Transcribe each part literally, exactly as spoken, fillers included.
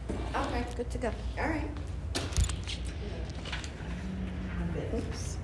Okay, good to go. All right. Oops.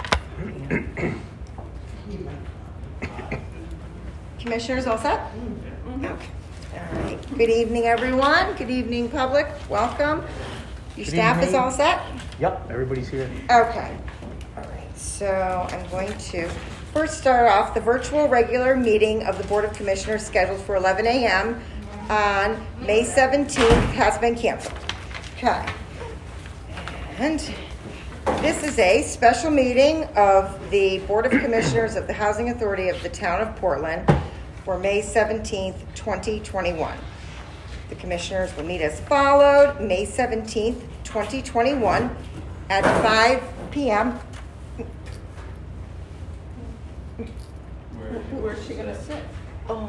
Commissioners, all set? Mm-hmm. Okay. All right. Good evening, everyone. Good evening, public. Welcome. Your Good staff evening. is all set? Yep, everybody's here. Okay. All right. So I'm going to first start off the virtual regular meeting of the Board of Commissioners scheduled for eleven a.m. on May seventeenth has been canceled. Okay. And this is a special meeting of the Board of Commissioners of the Housing Authority of the Town of Portland for May seventeenth, twenty twenty-one. The Commissioners will meet as followed: May seventeenth, twenty twenty-one at five p.m. Where's she gonna sit? Oh.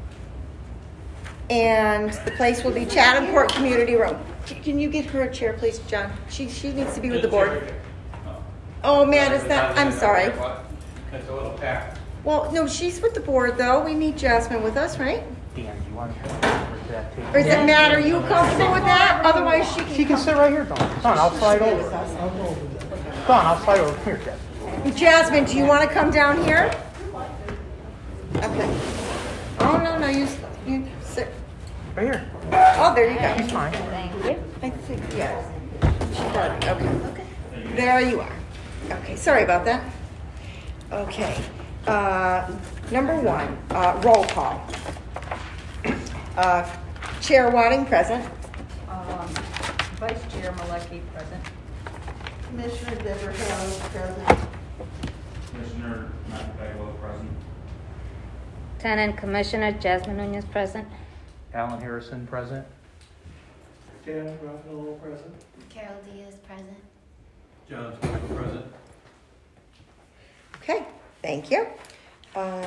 And the place will be Chatham Court Community Room. Can you get her a chair, please, John? She she needs to be with the board. Oh, man, is that? I'm sorry. It's a little packed. Well, no, she's with the board, though. We need Jasmine with us, right? Dan, do you want to for that too? Or does it matter? Are you comfortable with that? Otherwise, she can. She can sit right here, Dawn. Dawn, I'll slide over. Dawn, I'll slide over. Here, Jeff. Jasmine, do you want to come down here? Okay. Oh, no, no, you, you sit. Right here. Oh, there you go. She's fine. Thank you. I think, yes. She got it. Okay. Okay. There you are. Okay, sorry about that. Okay. Uh, number one, uh, roll call. Uh, Chair Wadding present. Um, Vice Chair Malecki present. Commissioner Deborah Hale present. Commissioner Matt Bagwell present. Lieutenant Commissioner Jasmine Nunez present. Alan Harrison present. Dan Raphael present. Carol Diaz present. John Michael present. Okay, thank you. Uh,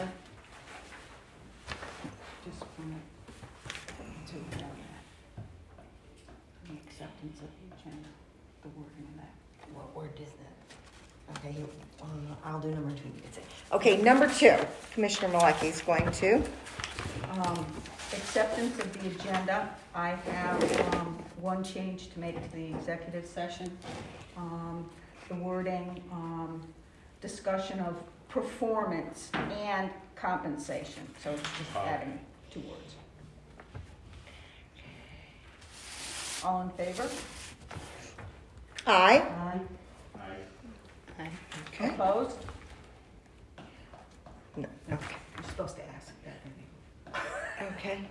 Just want to take down that. The acceptance of the agenda, the wording of that. What word is that? Okay, you, uh, I'll do number two. You can say. Okay, number two. Commissioner Malecki is going to. Um, acceptance of the agenda. I have um, one change to make to the executive session. Um, the wording, um, discussion of performance and compensation. So it's just adding two words. All in favor? Aye. Aye. Aye. Okay. Opposed? No. Okay. You're supposed to ask that. Okay.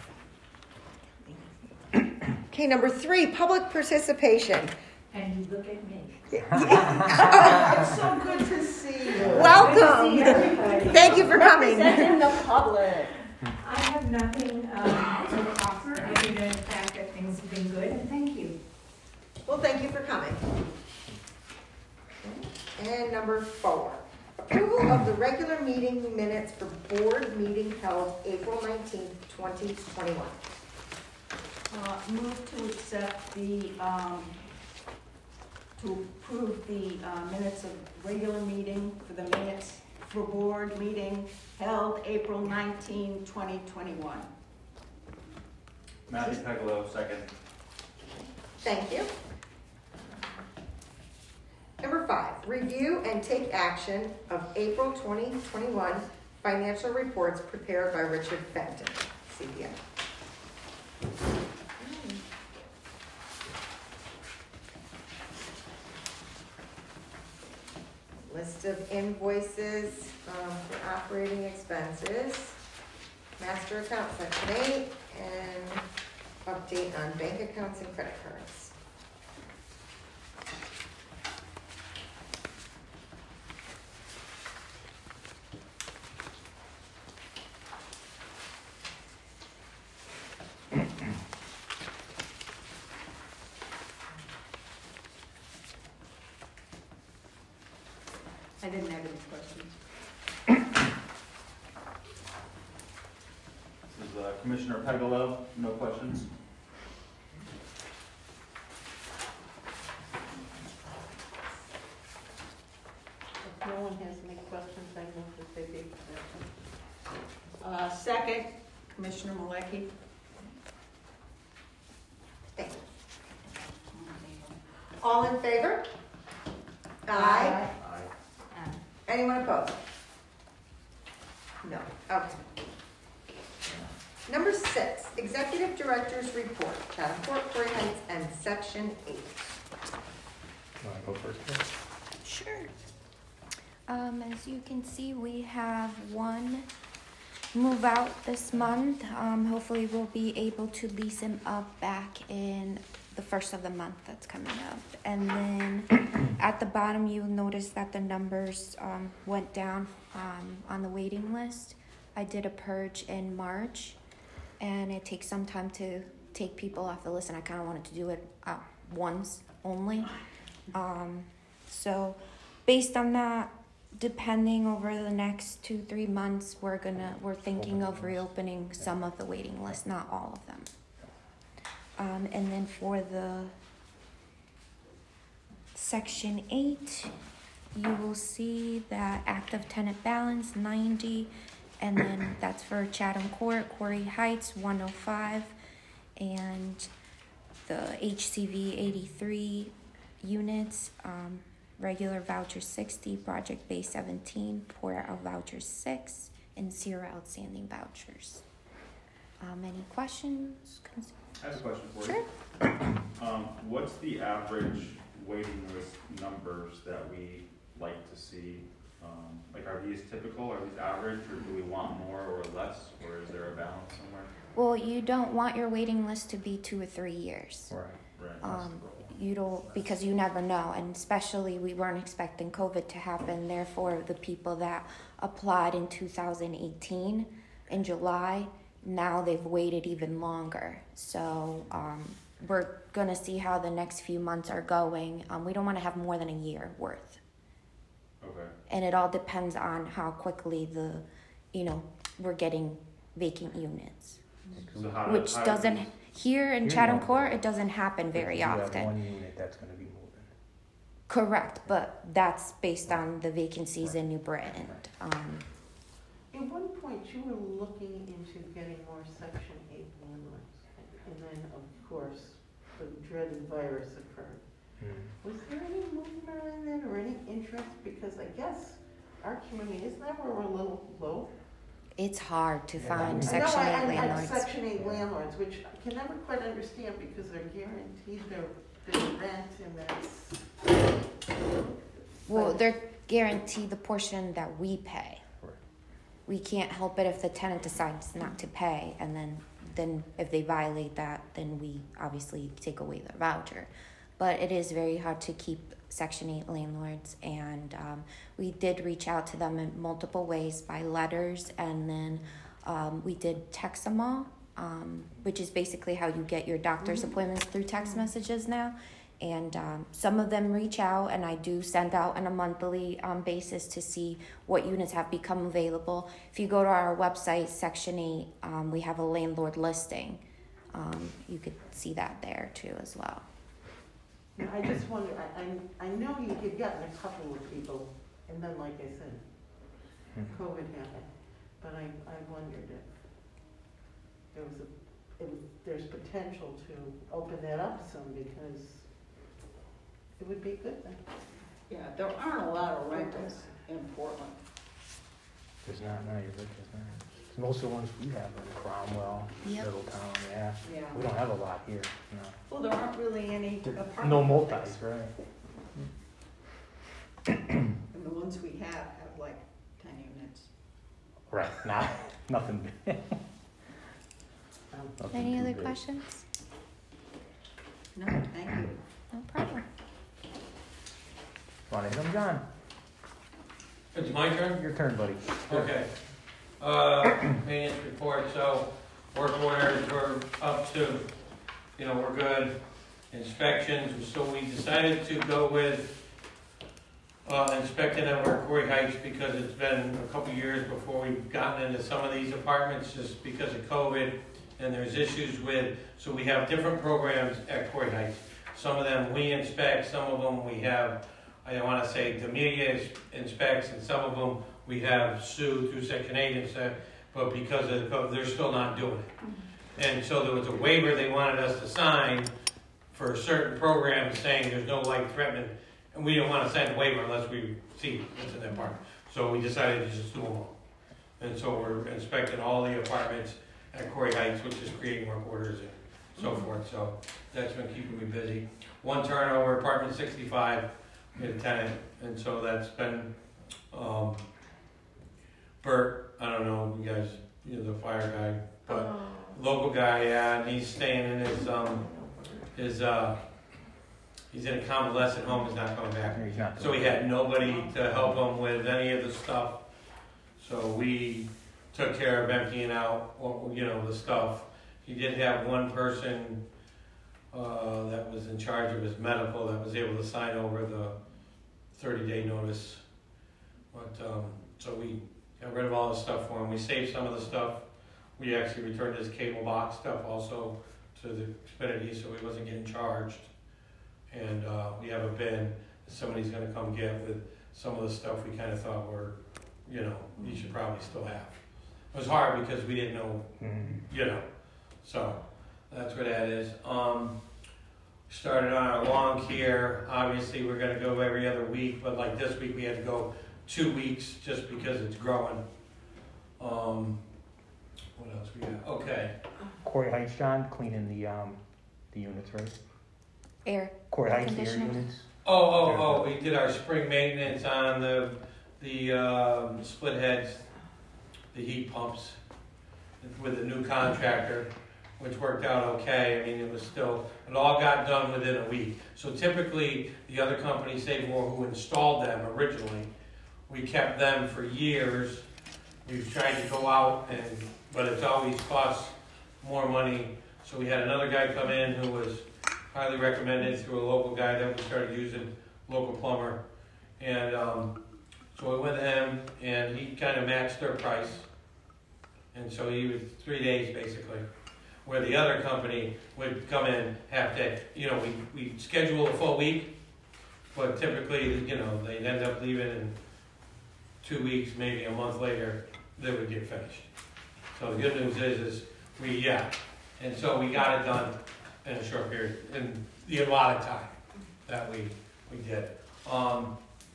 Okay, number three, public participation. And you look at me. It's so good to see you. Welcome. Good to see everybody. Thank you for coming. Representing the public. I have nothing um, to offer other than the fact that things have been good, and thank you. Well, thank you for coming. And number four, approval of the regular meeting minutes for board meeting held April nineteenth, twenty twenty-one. Uh, move to accept the, um, to approve the uh, minutes of regular meeting for the minutes for board meeting held April nineteenth, twenty twenty-one. Matthew Pegalo, second. Thank you. Number five, review and take action of April twenty twenty-one financial reports prepared by Richard Fenton, C P A. List of invoices um, for operating expenses, master account section eight, and update on bank accounts and credit cards. I didn't have any questions. This is uh, Commissioner Pegalo, no questions. If no one has any questions, I move that they be accepted. Uh, second, Commissioner Malecki. Okay. All in favor? Aye. Aye. Anyone opposed? No. Okay. Number six, Executive Director's Report, Chatham Court, Quarry Heights, and Section eight. You wanna go first, Karen? Sure. Um, as you can see, we have one move out this month. Um, hopefully we'll be able to lease him up back in the first of the month that's coming up. And then at the bottom, you'll notice that the numbers um, went down um, on the waiting list. I did a purge in March, and it takes some time to take people off the list, and I kind of wanted to do it uh, once only. Um, so based on that, depending over the next two, three months, we're gonna, we're thinking of reopening some of the waiting list, not all of them. Um, and then for the section eight, you will see that active tenant balance ninety, and then that's for Chatham Court, Quarry Heights one oh five, and the H C V eighty-three units, um, regular voucher sixty, project base seventeen, pour out vouchers six, and zero outstanding vouchers. Um, any questions? Cons- I have a question for Sure. you. Um, what's the average waiting list numbers that we like to see? Um, like, are these typical, are these average, or do we want more or less, or is there a balance somewhere? Well, you don't want your waiting list to be two or three years. Right. Right. Um, you don't, because you never know, and especially we weren't expecting COVID to happen. Therefore, the people that applied in two thousand eighteen in July, now they've waited even longer. So um, we're gonna see how the next few months are going. Um, we don't want to have more than a year worth. Okay. And it all depends on how quickly the, you know, we're getting vacant units, So how, which how doesn't these- here in Here Chatham no. Court. It doesn't happen very You have often. one unit that's gonna be moving. Correct, but that's based on the vacancies in New Britain. Um, At one point, you were looking into getting more Section eight landlords, and then, of course, the dreaded virus occurred. Hmm. Was there any movement around that or any interest? Because I guess our community, isn't that where we're a little low? it's hard to Yeah, find I- Section I know, I- eight I- I- landlords. Section eight landlords, which I can never quite understand because they're guaranteed their, their rent and that's. Well, they're guaranteed the portion that we pay. Right. We can't help it if the tenant decides not to pay, and then, then if they violate that, then we obviously take away their voucher. But it is very hard to keep Section eight landlords, and um, we did reach out to them in multiple ways by letters, and then um, we did text them all, um, which is basically how you get your doctor's appointments through text messages now. And um, some of them reach out, and I do send out on a monthly um, basis to see what units have become available. If you go to our website, Section eight, um, we have a landlord listing. Um, you could see that there too as well. Now, I just wonder, I, I, I know you had gotten a couple of people, and then, like I said, Hmm. COVID happened, but I, I wondered if there was a, it was, there's potential to open that up some, because it would be a good thing. Yeah, there aren't a lot of rentals in Portland. There's not, no, you're right, there's not. Most of the ones we have are in Cromwell, Yep. Middletown, yeah. Yeah. We don't have a lot here, no. Well, there aren't really any There- apartment No buildings. multis, right? And the ones we have have like ten units. Right, not, nothing big. Um, Nothing Any too other big. questions? No, thank you. No problem. Want to hit 'em, John? It's my turn? Your turn, buddy. Okay. Uh, maintenance report, so work orders, we're up to, you know, we're good. Inspections, so we decided to go with uh, inspecting of our Quarry Heights because it's been a couple years before we've gotten into some of these apartments just because of COVID. And there's issues with, so we have different programs at Quarry Heights. Some of them we inspect, some of them we have, I don't want to say D'Amelia inspects, and some of them we have Sue through Section eight inspect, but because of the COVID, they're still not doing it. And so there was a waiver they wanted us to sign for certain programs saying there's no light threatening, and we didn't want to send a waiver unless we see what's in that part. So we decided to just do them all. And so we're inspecting all the apartments at Corey Heights, which is creating work orders and so forth. So that's been keeping me busy. One turnover, apartment sixty-five, we had a tenant, and so that's been, um, Bert, I don't know, you guys, you're the fire guy, but local guy, yeah, and he's staying in his, um, his, uh, he's in a convalescent home, he's not coming back. He's not So he had nobody to help him with any of the stuff. So we took care of emptying out, you know, the stuff. He did have one person uh, that was in charge of his medical that was able to sign over the thirty-day notice. But um, so we got rid of all the stuff for him. We saved some of the stuff. We actually returned his cable box stuff also to the Xfinity, so he wasn't getting charged. And uh, we have a bin that somebody's going to come get with some of the stuff we kind of thought were, you know, you should probably still have. It was hard because we didn't know, you know. So that's where that is. Um, started on our lawn care. Obviously, we're going to go every other week, but like this week, we had to go two weeks just because it's growing. Um, what else we got? Okay. Corey Heights, John, cleaning the um the units, right? Air. Corey Heights, the air conditioners. units. Oh, oh, oh! We did our spring maintenance on the the um, split heads, the heat pumps, with the new contractor, which worked out okay. I mean, it was still, it all got done within a week. So typically, the other company, Save-More, who installed them originally, we kept them for years. We've tried to go out, and but it's always cost more money. So we had another guy come in who was highly recommended through a local guy that we started using, local plumber. And um, so we went with him, and he kind of matched their price. And so he was three days basically, where the other company would come in half day. You know, we we schedule a full week, but typically, you know, they'd end up leaving in two weeks, maybe a month later, they would get finished. So the good news is, is we, yeah. And so we got it done in a short period, in the allotted time that we, we did. Um,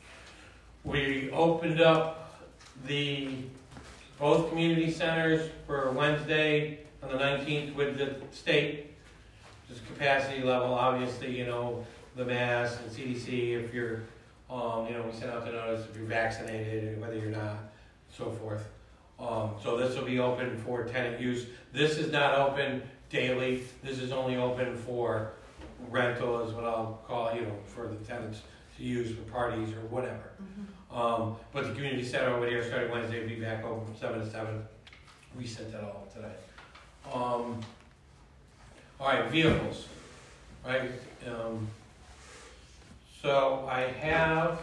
we opened up the both community centers for Wednesday on the nineteenth with the state, just capacity level, obviously, you know, the mask and C D C, if you're, um, you know, we sent out the notice if you're vaccinated, whether you're not, so forth. Um, so this will be open for tenant use. This is not open daily. This is only open for rental, is what I'll call it, you know, for the tenants to use for parties or whatever. Mm-hmm. Um, but the community center over here starting Wednesday will be back open from seven to seven. We sent that all today. Um, all right, vehicles, right? Um, so I have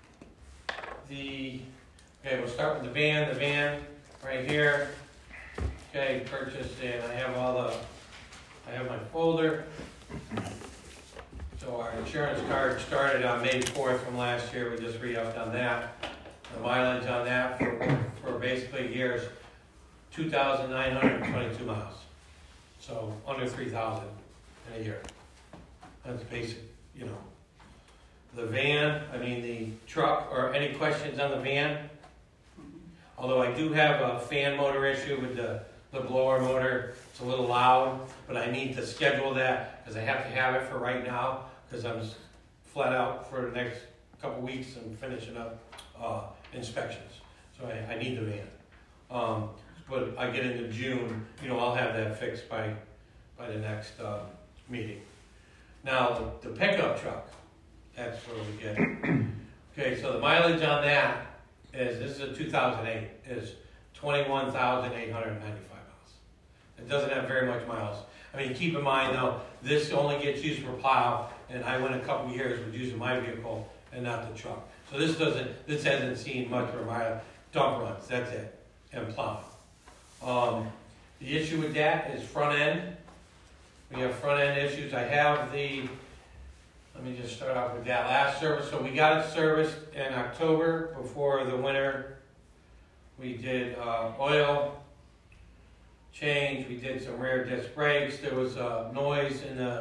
the, okay, we'll start with the van. The van right here. Okay, purchased, and I have all the, I have my folder. So our insurance card started on May fourth from last year. We just re-upped on that. The mileage on that for, for basically years, two thousand nine hundred twenty-two miles. So under three thousand in a year. That's basic, you know. The van, I mean the truck, or any questions on the van? Although I do have a fan motor issue with the, the blower motor. It's a little loud, but I need to schedule that because I have to have it for right now because I'm flat out for the next couple weeks and finishing up uh, inspections. So I, I need the van. Um, but I get into June, you know, I'll have that fixed by by the next uh, meeting. Now, the, the pickup truck, that's where we get. Okay, so the mileage on that is, this is a two thousand eight, is twenty-one thousand eight hundred ninety-five miles. It doesn't have very much miles. I mean, keep in mind though, this only gets used for plow, and I went a couple of years with using my vehicle and not the truck. So this doesn't, this hasn't seen much for my dump runs, that's it, and plow. Um, the issue with that is front end. We have front end issues. I have the, let me just start off with that last service. So we got it serviced in October before the winter. We did uh, oil change. We did some rear disc brakes. There was uh, noise in the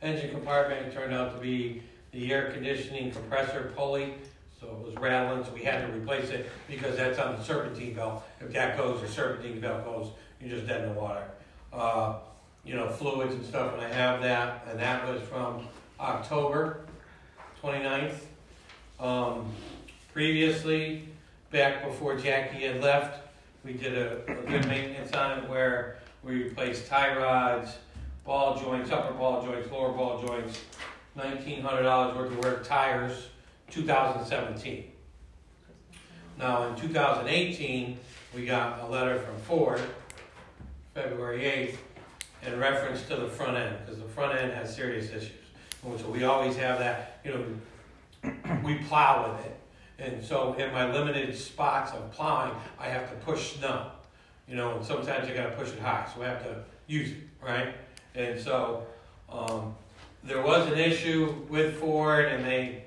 engine compartment. It turned out to be the air conditioning compressor pulley, so it was rattling, so we had to replace it because that's on the serpentine belt. If that goes, the serpentine belt goes, you're just dead in the water. Uh, you know, fluids and stuff, and I have that, and that was from October twenty-ninth. Um, previously, back before Jackie had left, we did a, a good maintenance on it where we replaced tie rods, ball joints, upper ball joints, lower ball joints, nineteen hundred dollars worth of work, tires, two thousand seventeen. Now in two thousand eighteen, we got a letter from Ford, February eighth, in reference to the front end, because the front end has serious issues. And so we always have that, you know, we plow with it. And so in my limited spots of plowing, I have to push snow. You know, and sometimes I gotta push it high, so I have to use it, right? And so um, there was an issue with Ford, and they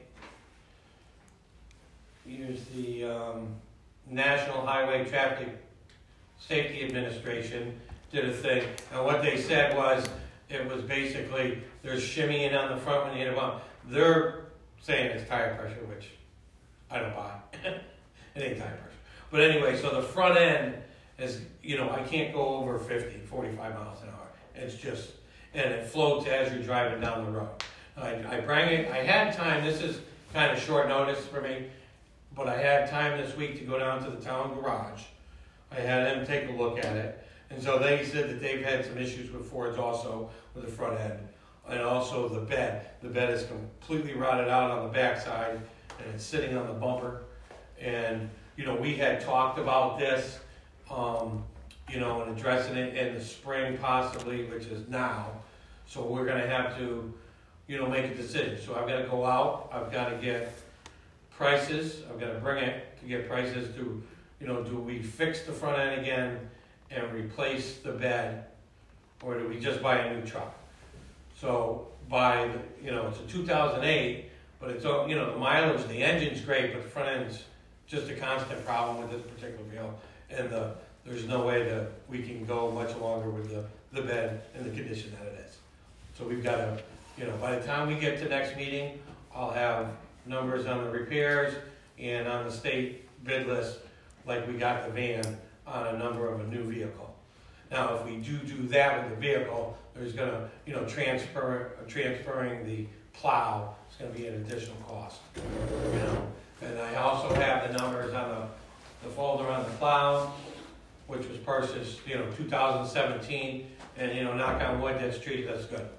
used the um, National Highway Traffic Safety Administration, did a thing, and what they said was, it was basically, there's shimmying on the front when you hit a bump. They're saying it's tire pressure, which I don't buy. It ain't tire pressure. But anyway, so the front end is, you know, I can't go over fifty, forty-five miles an hour. It's just, and it floats as you're driving down the road. I, I bring it, I had time, this is kind of short notice for me, but I had time this week to go down to the town garage. I had them take a look at it. And so they said that they've had some issues with Fords also, with the front end. And also the bed. The bed is completely rotted out on the backside, and it's sitting on the bumper. And, you know, we had talked about this, um, you know, and addressing it in the spring possibly, which is now. So we're going to have to, you know, make a decision. So I've got to go out. I've got to get prices. I've got to bring it to get prices to, you know, do we fix the front end again and replace the bed, or do we just buy a new truck? So by, the, you know, it's a two thousand eight, but it's, you know, the mileage, the engine's great, but the front end's just a constant problem with this particular vehicle, and the, there's no way that we can go much longer with the, the bed in the condition that it is. So we've got to, you know, by the time we get to next meeting, I'll have numbers on the repairs and on the state bid list, like we got the van, on a number of a new vehicle. Now, if we do do that with the vehicle, there's gonna, you know, transfer, transferring the plow is gonna be an additional cost, you know. And I also have the numbers on the, the folder on the plow, which was purchased, you know, two thousand seventeen, and, you know, knock on wood, that's treated, that's good.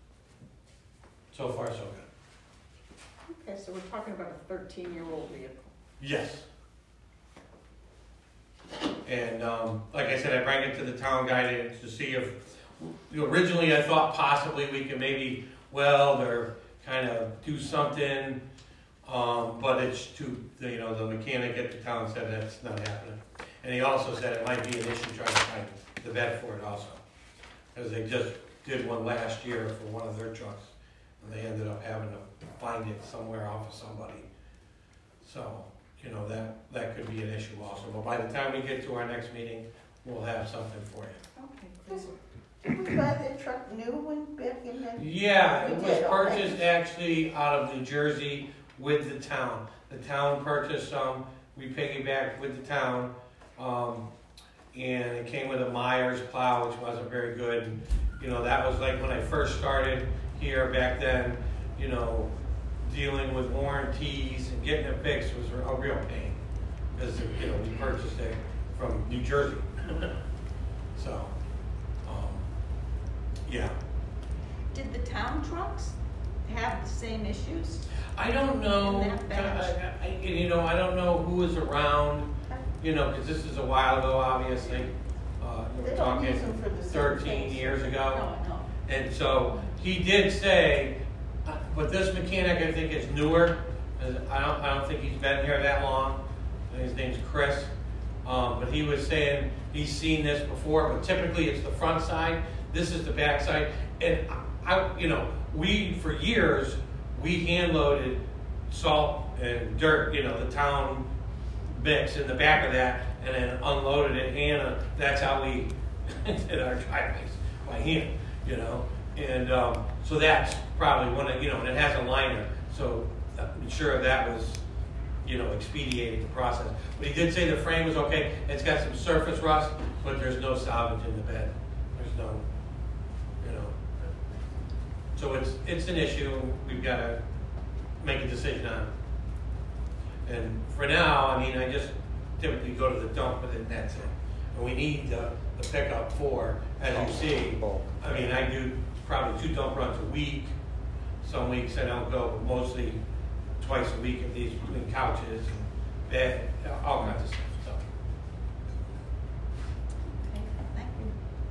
So far, so good. Okay, so we're talking about a thirteen-year-old vehicle. Yes. And um, like I said, I bring it to the town guy to, to see if, you know, originally I thought possibly we could maybe weld or kind of do something, um, but it's too, you know, the mechanic at the town said that's not happening. And he also said it might be an issue trying to find the bed for it also, because they just did one last year for one of their trucks, and they ended up having to find it somewhere off of somebody. So, you know, that, that could be an issue also. But by the time we get to our next meeting, we'll have something for you. Okay, great. Did we buy that truck new when back in that? Yeah, it We was did, okay. purchased actually out of New Jersey with the town. The town purchased some, we piggybacked with the town, um, and it came with a Myers plow, which wasn't very good. And, you know, that was like when I first started here back then, you know, dealing with warranties and getting it fixed was a real pain, because, you know, we purchased it from New Jersey. So, um, yeah. Did the town trucks have the same issues? I don't know, In that batch? I, I, you know, I don't know who was around, you know, because this is a while ago, obviously. Uh, They we're don't use talking them for the same thirteen things. years ago. No, no. And so he did say, uh, but this mechanic I think is newer. As I don't, I don't think he's been here that long. His name's Chris. Um, but he was saying he's seen this before, but typically it's the front side. This is the back side. And I, I you know, we, for years, we hand loaded salt and dirt, you know, the town mix in the back of that, and then unloaded it. And uh, that's how we did our driveways, by hand, you know. And, um, so that's probably one of, you know, and it has a liner, so I'm sure that was, you know, expedited the process. But he did say the frame was okay, it's got some surface rust, but there's no salvage in the bed. There's no, you know. So it's, it's an issue, we've gotta make a decision on it. And for now, I mean, I just typically go to the dump with it and that's it. And we need the, the pickup for, as you see, I mean, I do probably two dump runs a week. Some weeks I don't go, but mostly twice a week at least between couches and bed, all kinds of stuff. So. Thank you.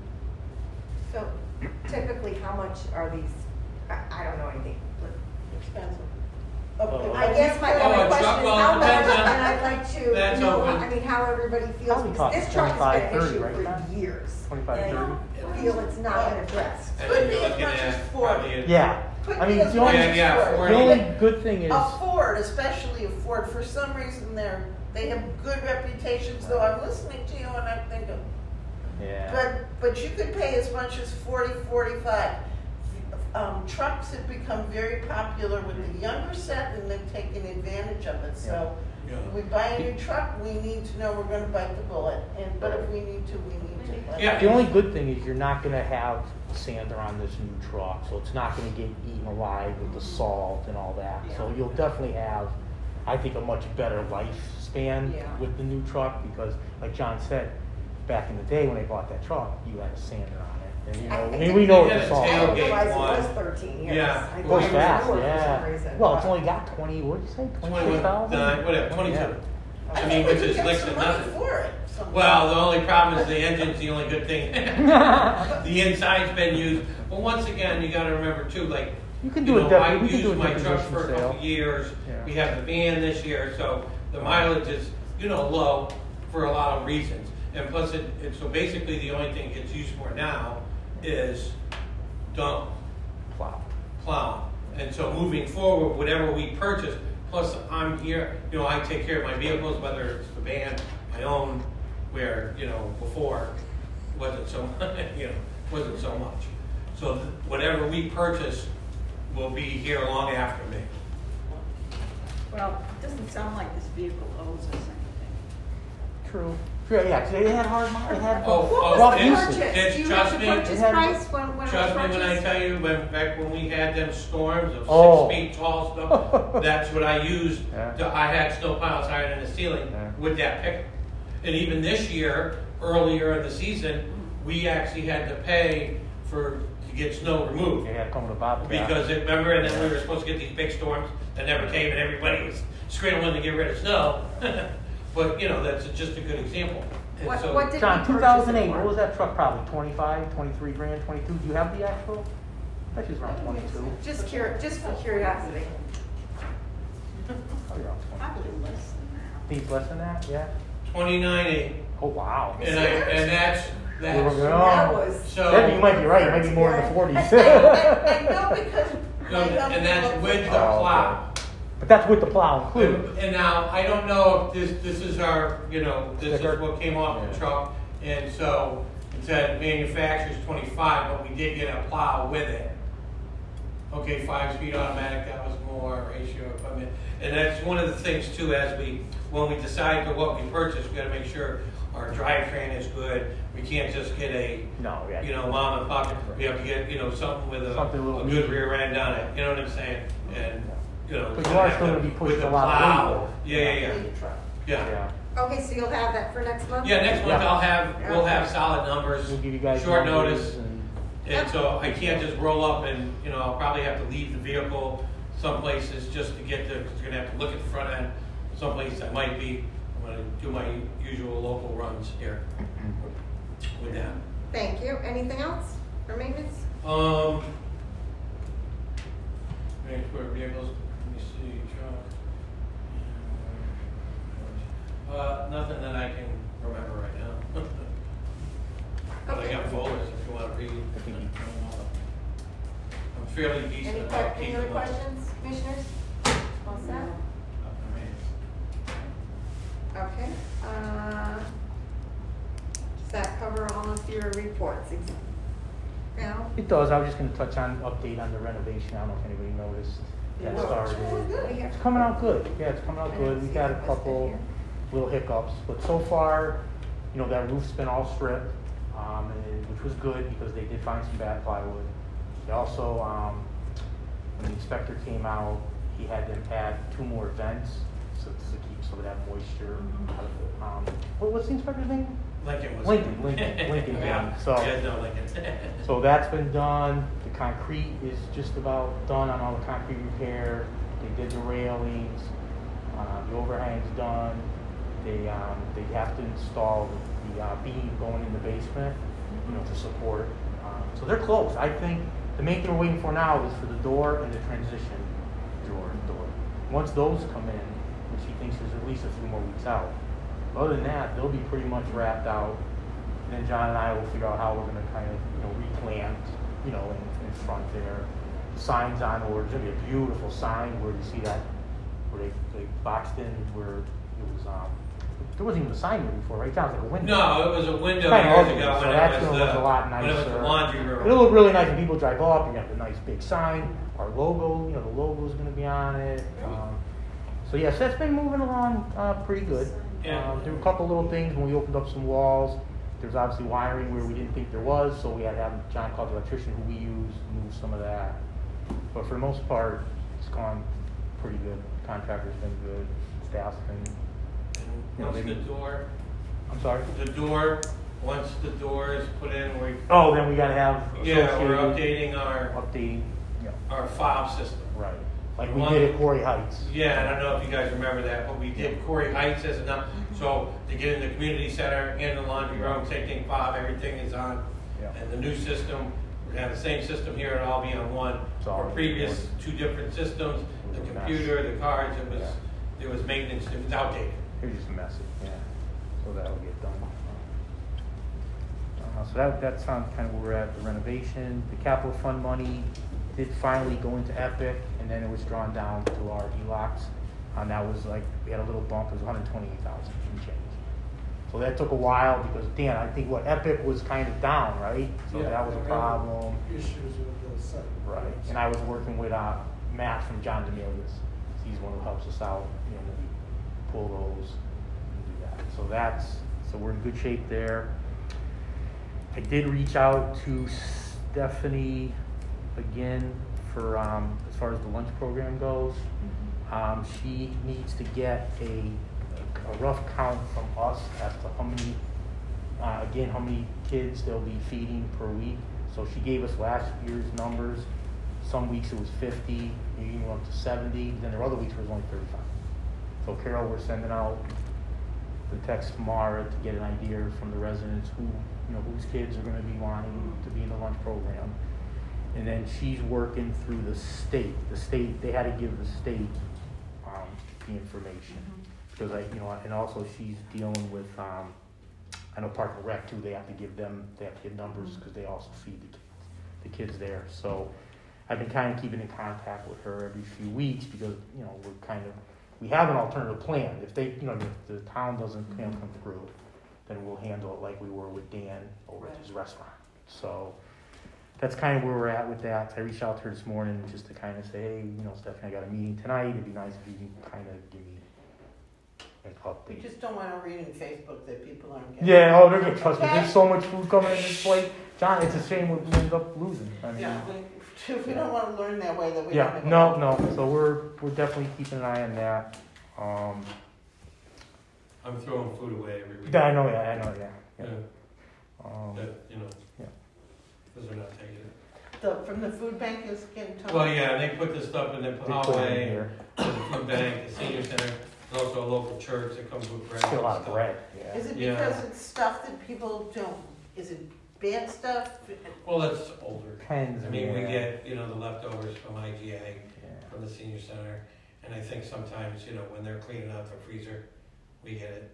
So typically, how much are these, I, I don't know anything. Expensive. Oh. I guess my Oh, only a question truck, is well, how it much, depends on- and I'd like to That's know, open. I mean, how everybody feels, Probably because costs this truck has twenty-five, been an thirty, issue right, for Matt? years. twenty-five, And thirty? I feel it's not been addressed. And Could then be you're as looking much as at four. probably a- Yeah. Could I be mean, as the much only, Yeah, as yeah, Ford. Ford. the only good thing is, A Ford, especially a Ford, for some reason they're, they have good reputations, though I'm listening to you and I'm thinking, yeah. but, but you could pay as much as forty, forty-five. Um, trucks have become very popular with the younger set and they're taking advantage of it, so Yeah. when we buy a new truck, we need to know we're gonna bite the bullet, and, but if we need to, we need to. Yeah. The only good thing is you're not gonna have sander on this new truck, so it's not gonna get eaten alive with the salt and all that. So you'll definitely have, I think, a much better lifespan Yeah. with the new truck, because like John said, back in the day when they bought that truck, you had a sander on it. And you know, I mean, we know They it's had a salt. I didn't tailgate realize it was one. thirteen years. Yeah. I It thought goes it was fast, newer for yeah. some reason, Well, it's but- only got twenty, what did you say, twenty-two Twenty-one, thousand? nine, whatever, twenty-two. I mean, think which we is could less get than some money nothing. for it somehow. Well, the only problem is the engine's the only good thing. The inside's been used, but once again, you gotta remember too, like, You can you do a know, I dep, we can do used a my truck deposition for a couple sale. years. Yeah. We have the van this year, so the mileage is, you know, low for a lot of reasons. And plus, it, it, so basically, the only thing it's used for now is dump, Plow. plow. And so moving forward, whatever we purchase, plus I'm here, you know, I take care of my vehicles, whether it's the van, my own, where, you know, before wasn't so, you know, wasn't so much. So th- whatever we purchase will be here long after me. Well, it doesn't sound like this vehicle owes us anything. True. True, yeah, 'cause it had hard, mi- it had Oh, oh, rough it's- usage. it's- Do you have trust the me, purchase it had- price when, when it was Trust me when I purchased? tell you, when, back when we had them storms of Oh. six feet tall stuff, that's what I used. Yeah. To, I had snow piles higher than the ceiling Yeah. with that pickup. And even this year, earlier in the season, we actually had to pay for, to get snow removed. They had to come with a bobcat. Because it, remember, and then we were supposed to get these big storms that never came and everybody was scrambling to get rid of snow. But, you know, that's just a good example. And What, so- what did we John, purchase two thousand eight, it what for? was that truck probably, twenty-five, twenty-three grand, twenty-two? Do you have the actual? I bet she's around twenty-two. Just curi, just for curiosity. Probably around twenty. Probably less than that. Think it's less than that, yeah? twenty-nine eight. Oh, wow. And I, and that's, We were that's, going- That was. so. Maybe you might be right, it might be more in the I, forties. I, I know because. No, my young and that's people- with the Oh, plow. But that's with the plow included. And, and now, I don't know if this, this is our, you know, this Sticker? is what came off the Yeah. truck. And so, it said manufacturer's twenty-five, but we did get a plow with it. Okay, five speed automatic, that was more ratio equipment. And that's one of the things too, as we, when we decide to what we purchase, we gotta make sure our drivetrain is good. We can't just get a, No, yeah. you know, mom and pop, we have to get, you know, something with a, Something a little a good meaty. rear end on it, you know what I'm saying? And, you know. But you are still gonna be pushing with the a lot of plow. weight. Yeah, yeah, yeah, Big truck. yeah. Yeah. Okay, so you'll have that for next month? Yeah, next month Yeah. I'll have, we'll have solid numbers, We'll give you guys. short numbers notice. and- And so I can't just roll up and, you know, I'll probably have to leave the vehicle some places just to get there, because you're gonna have to look at the front end. Some places I might be, I'm gonna do my usual local runs here with that. Thank you. Anything else for maintenance? Um, transport vehicles, let me see, truck. Uh, nothing that I can remember right now. But I got folders if you wanna read. I'm fairly Any, decent que- about any keeping other them. questions, commissioners? All set? Okay, uh, does that cover all of your reports? Ex- now? It does, I was just gonna touch on, update on the renovation, I don't know if anybody noticed that started. It's coming out good, yeah, it's coming out good, we got a couple little hiccups, but so far, you know, that roof's been all stripped, um, and, which was good, because they did find some bad plywood. They also, um, when the inspector came out, he had them add two more vents, so to keep some of that moisture out of it. Um, what, what's the inspector's name? Lincoln was. Lincoln, Lincoln, Lincoln. Yeah, So, yeah, no, Lincoln. so that's been done. The concrete is just about done on all the concrete repair. They did the railings. Uh, the overhang's done. They um, they have to install the uh, beam going in the basement, you know, to support. Um, so they're close. I think the main thing we're waiting for now is for the door and the transition door. door. Once those come in, which he thinks is at least a few more weeks out. Other than that, they'll be pretty much wrapped out. And then John and I will figure out how we're going to kind of, you know, replant, you know, in, in front there. Signs on order. There's going to be a beautiful sign where you see that, where they, they boxed in where it was, um, there wasn't even a sign there before, right? John, it was like a window. No, it was a window Kind of years ugly, ago so when that's it was gonna the, look a lot when it was the nicer. laundry room. It'll look really nice when people drive up. You have the nice big sign. Our logo, you know, the logo's going to be on it. Um, so yes, that's been moving along uh, pretty good. Yeah. Um, there were a couple little things when we opened up some walls. There's obviously wiring where we didn't think there was, so we had to have John called the electrician who we use move some of that. But for the most part, it's gone pretty good. Contractor's been good. Staff's been. You know, Once they- the door, I'm sorry. the door, once the door is put in, we, Oh, then we got to have. yeah, we're associated- updating our, Updating. Yeah. our fob system. Right. Like we did at Quarry Heights. Yeah, and I don't know if you guys remember that, but we did Corey Heights as a, so to get in the community center and the laundry room, same thing, fob, everything is on. Yeah. And the new system, we're gonna have the same system here, it'll all be on one. It's all Our in previous one. two different systems, the It was a mess. computer, the cards, it was, Yeah. there was maintenance, it was outdated. It was just messy. Yeah. So that'll get done. Uh, so that that's on kind of where we're at the renovation. The capital fund money did finally go into Epic, and then it was drawn down to our E L O Cs. And that was like, we had a little bump, it was one hundred twenty-eight thousand and change. So that took a while because, Dan, I think what, Epic was kind of down, right? So Yeah, that was a there were problem. Issues with the site. Right. And I was working with uh, Matt from John Demilius. He's one who helps us out, you know, when we pull those and do that. So that's, so we're in good shape there. I did reach out to Stephanie again for, um, as far as the lunch program goes. Um, she needs to get a, a rough count from us as to how many, uh, again, how many kids they'll be feeding per week. So she gave us last year's numbers. Some weeks it was fifty, maybe even up to seventy. Then there were other weeks where it was only thirty-five. So Carol, we're sending out the text tomorrow to get an idea from the residents who, you know, whose kids are going to be wanting to be in the lunch program. And then she's working through the state. The state, they had to give the state um, the information. Because I, you know, and also she's dealing with, um, I know Park and Rec too, they have to give them, they have to give numbers because they also feed the kids, the kids there. So I've been kind of keeping in contact with her every few weeks because, you know, we're kind of, we have an alternative plan. If they, you know, if the town doesn't plan come through, then we'll handle it like we were with Dan over at his restaurant. So that's kind of where we're at with that. I reached out to her this morning just to kind of say, hey, you know, Stephanie, I got a meeting tonight. It'd be nice if you can kind of give me an We update. just don't want to read in Facebook that people aren't getting. Yeah, oh, they're gonna trust me. Okay. There's so much food coming in this plate. John, it's a shame we end up losing. I mean, Yeah, we, we don't want to learn that way that we don't yeah, have. no, no. So we're we're definitely keeping an eye on that. Um, I'm throwing food away every week. yeah, I know, yeah, I know, yeah. Yeah, yeah. Um, that, you know. Yeah. Because they're not taking it. The, from the food bank is getting told. Well, yeah, and they put this stuff in the they put it in hallway, here. the food bank, the senior center, there's also a local church that comes with bread. Still a and lot of stuff. bread. Yeah. Is it Yeah. because it's stuff that people don't, is it bad stuff? Well, that's older. Pens. I mean, we yeah. get, you know, the leftovers from I G A, Yeah. from the senior center, and I think sometimes, you know, when they're cleaning out the freezer, we get it.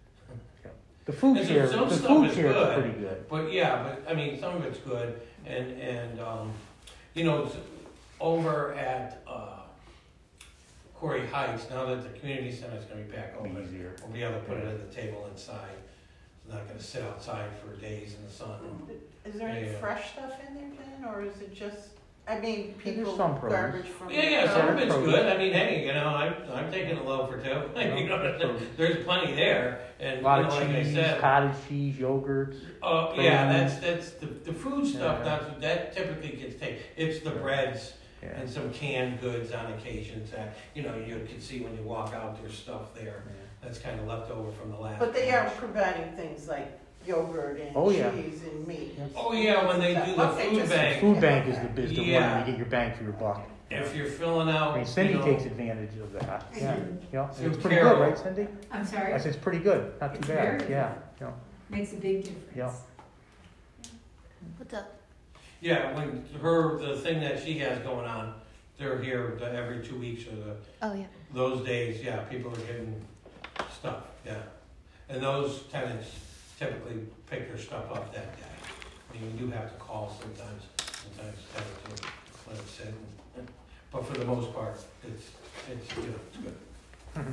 The food And here, some the stuff food is here is good. pretty good. But yeah, but I mean, some of it's good, and, and, um, you know, it's over at, uh, Corey Heights, now that the community center's gonna be back It'll be open, easier. we'll be able to put it at the table inside. It's not gonna sit outside for days in the sun. Is there any Yeah. fresh stuff in there, Jen, or is it just, I mean, there's people some produce. garbage from? Yeah, yeah, Yeah, some of it's produce. good. I mean, hey, you know, I'm, I'm taking a loaf or two. You know, produce. there's plenty there, and A you lot know, of like I cheese, said, cottage cheese, yogurts. oh yeah, Cream. that's that's the the food stuff. Yeah. That's that typically gets taken. It's the breads Yeah. and some canned goods on occasions that you know you can see when you walk out. There's stuff there that's kind of left over from the last. But they are batch. providing things like yogurt and Oh, yeah. cheese and meat. Yes. Oh yeah, when they do the Okay, food just- bank. Food bank is the is the one Yeah. where you get your bang for your buck. If you're filling out, I mean, Cindy you know, takes advantage of that. Yeah, yeah. Through It's pretty Carol. good, right, Cindy? I'm sorry, I said it's pretty good, not too It's bad. very Yeah, yeah. makes a big difference. Yeah. What's up? Yeah, when her the thing that she has going on, they're here the, every two weeks or the Oh, yeah. those days. Yeah, people are getting stuff. Yeah, and those tenants typically pick their stuff up that day. I mean, you do have to call sometimes. Sometimes tenants will let it sit. And, but for the most part, it's it's you know it's good.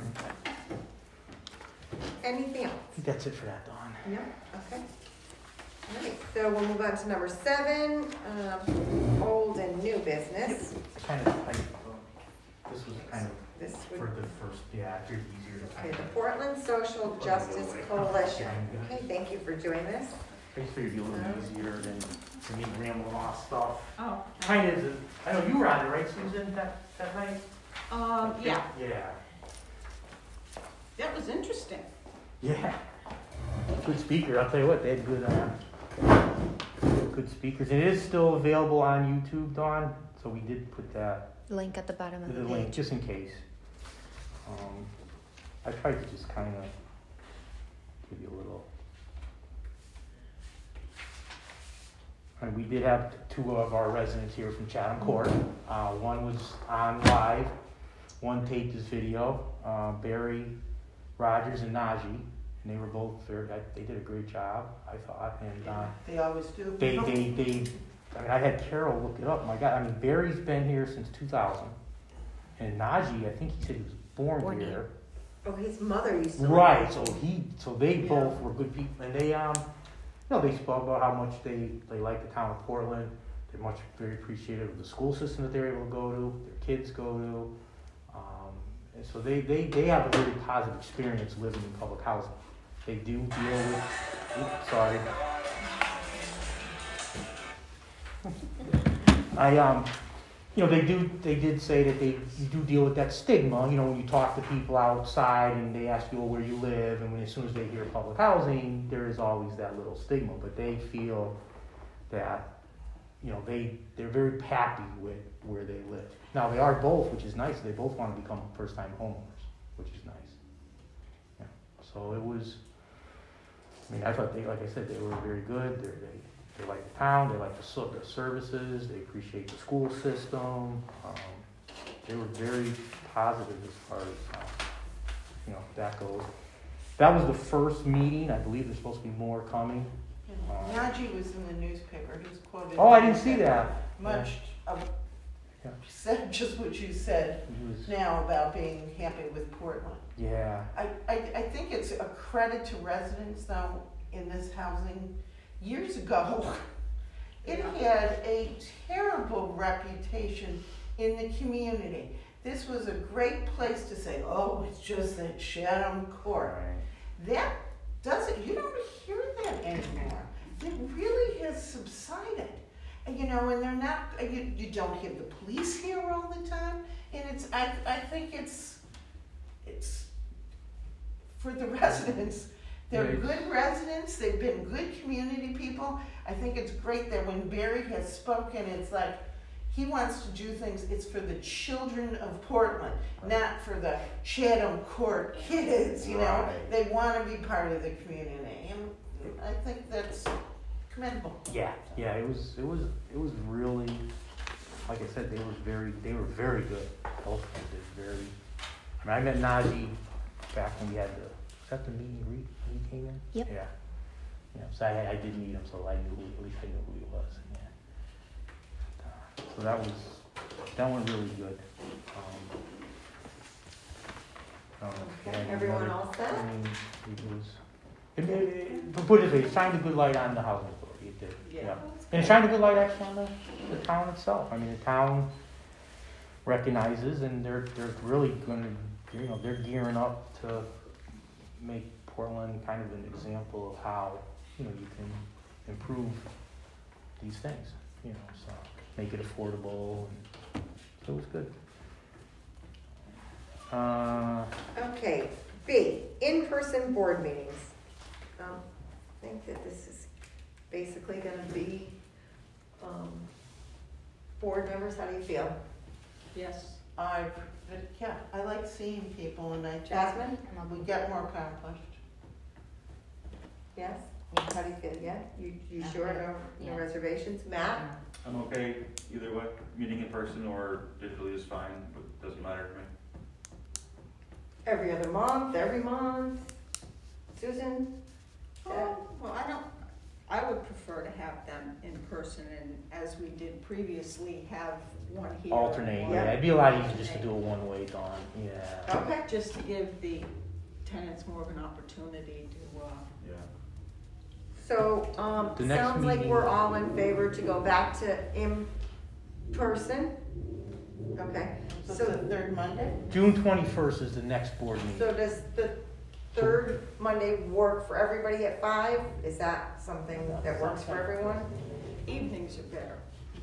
Anything else? I think that's it for that, Dawn. No? Okay. All right, so we'll move on to number seven, um, old and new business. Kind of, I, this was kind of This for would, the first, yeah, I figured easier to okay, kind the of. Portland Social Justice Coalition. Okay, thank you for doing this. I just figured it'd be a little easier than for me rambling off stuff. Oh. Kind of, is- I know you were on it, right, Susan, that, that night? Um, yeah, Yeah. that was interesting. Yeah. Good speaker, I'll tell you what, they had good, uh, good speakers. It is still available on YouTube, Dawn, so we did put that, Link at the bottom of the the link, page. just in case. Um, I tried to just kind of give you a little. And we did have two of our residents here from Chatham Court. Uh, one was on live, one taped his video, uh, Barry Rogers and Najee, and they were both very, I- they did a great job, I thought, and, uh, They always do. they, they, they, I mean, I had Carol look it up, my God, I mean, Barry's been here since two thousand, and Najee, I think he said he was born Born here. here. Oh, his mother used to. live Right, there. so he, so they Yeah. both were good people, and they, um, you know, they spoke about how much they, they like the town of Portland. They're much, very appreciative of the school system that they're able to go to, their kids go to. Um, and so they, they, they have a really positive experience living in public housing. They do deal with, oops, sorry. I, um, you know, they do, they did say that they, you do deal with that stigma, you know, when you talk to people outside and they ask you, well, where you live, and when, as soon as they hear public housing, there is always that little stigma, but they feel that, you know, they, they're very happy with where they live. Now, they are both, which is nice, they both want to become first-time homeowners, which is nice. Yeah. So it was, I mean, I thought they, like I said, they were very good, they're, they, they like the town, they like the, so- the services, they appreciate the school system. Um, they were very positive as far as, uh, you know, that goes. That was the first meeting. I believe there's supposed to be more coming. And Najee was in the newspaper, he was quoted. Oh, I in the didn't see newspaper. that. Much of, Yeah. said just what you said He was, now about being happy with Portland. yeah. I, I, I think it's a credit to residents though in this housing. Years ago, it had a terrible reputation in the community. This was a great place to say, oh, it's just that Chatham Court. That doesn't, you don't hear that anymore. It really has subsided. And, you know, and they're not, you, you don't hear the police here all the time. And it's, I, I think it's, it's for the residents. They're Right. good residents, they've been good community people. I think it's great that when Barry has spoken, it's like, he wants to do things, it's for the children of Portland, not for the Chatham Court kids, you know? Right. They want to be part of the community, and I think that's commendable. Yeah, yeah, it was, it was, it was really, like I said, they were very, they were very good. Both of them did very, I mean, I met Najee back when we had the, was that the meeting we, we came in? Yep. Yeah. Yeah, so I, I did meet him, so I knew who, at least I knew who he was, yeah. Uh, So that was, that went really good. Um, I don't know if you Okay, had any everyone other- all set? I mean, it was, It, it, it, but put it this way, it shined a good light on the housing authority, it did, Yeah. yeah. And it shined a good light actually on the, the town itself. I mean, the town recognizes and they're, they're really gonna, you know, they're gearing up to make Portland kind of an example of how, you know, you can improve these things, you know, so make it affordable, and so it was good. Uh, Okay, B, in-person board meetings. Um, I think that this is basically gonna be, um, board members, how do you feel? Yes. I, yeah, I like seeing people and I just, Jasmine? we get more accomplished. Yes? How do you feel, yeah? You, you sure, no, no Yeah. reservations? Matt? I'm okay either way, meeting in person or digitally is fine, but doesn't matter to me. Every other month, every month? Susan? Oh, well, I don't, I would prefer to have them in person and as we did previously, have one here. and alternate, one- yeah, it'd be a lot easier just to do a one-way, Dawn, yeah. Okay. Just to give the tenants more of an opportunity to, uh, Yeah. So, um, The next sounds like meeting- we're all in favor to go back to in-person? Okay, So so, the third Monday? June twenty-first is the next board meeting. so does the third Monday work for everybody at five? Is that something that works for everyone? evenings are better.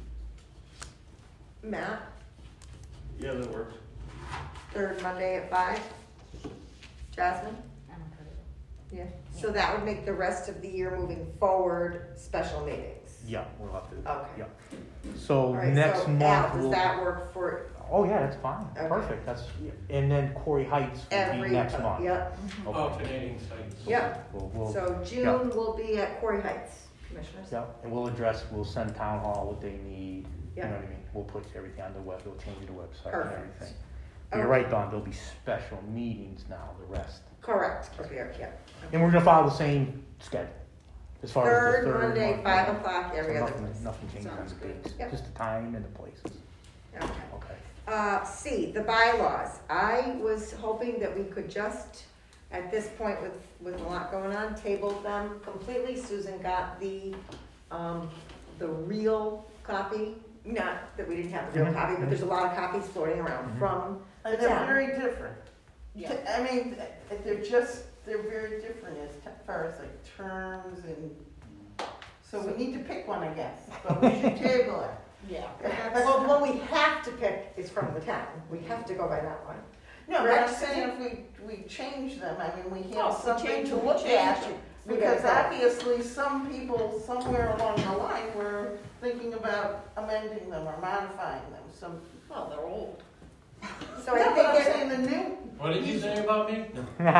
Matt, Yeah, that works. third Monday at five? Jasmine? Yeah, so that would make the rest of the year moving forward special meetings? Yeah, we'll have to, Okay. yeah. So All right, next so month Al, does we'll. that work for Oh, yeah, that's fine, Okay. perfect, that's, and then Corey Heights will every? be next month. Yep, Okay. Alternating sites. yep. We'll, we'll, So June will be at Quarry Heights, commissioners? yeah, and we'll address, we'll send town hall what they need, you know Yeah. what I mean? We'll put everything on the web, we'll change the website and Perfect. everything. But you're Okay. right, Dawn, there'll be special meetings now, the rest. Correct, because we are, yeah. And we're gonna follow the same schedule, as far as the Third third. Monday, month. five o'clock, every So other nothing- place. Nothing changes on Sounds the good. dates, Yep. just the time and the places, Okay. okay. Uh, C, the bylaws. I was hoping that we could just, at this point with, with a lot going on, table them completely. Susan got the, um, the real copy, not that we didn't have the real Mhm. copy, but there's a lot of copies floating around Mhm. from the And they're town. very different. Yeah. I mean, they're just, they're very different as far as like terms and, so we need to pick one, I guess, but we should table it. Yeah. Well, the one we have to pick is from the town. We have to go by that one. No, but I'm Correct. saying if we, we change them, I mean, we Oh, have if we something change to them, we look change at. them. We Because gotta go. obviously, some people somewhere along the line were thinking about amending them or modifying them, some. Well, they're old. So I No, think but I'm that, saying the new, What did you say about me?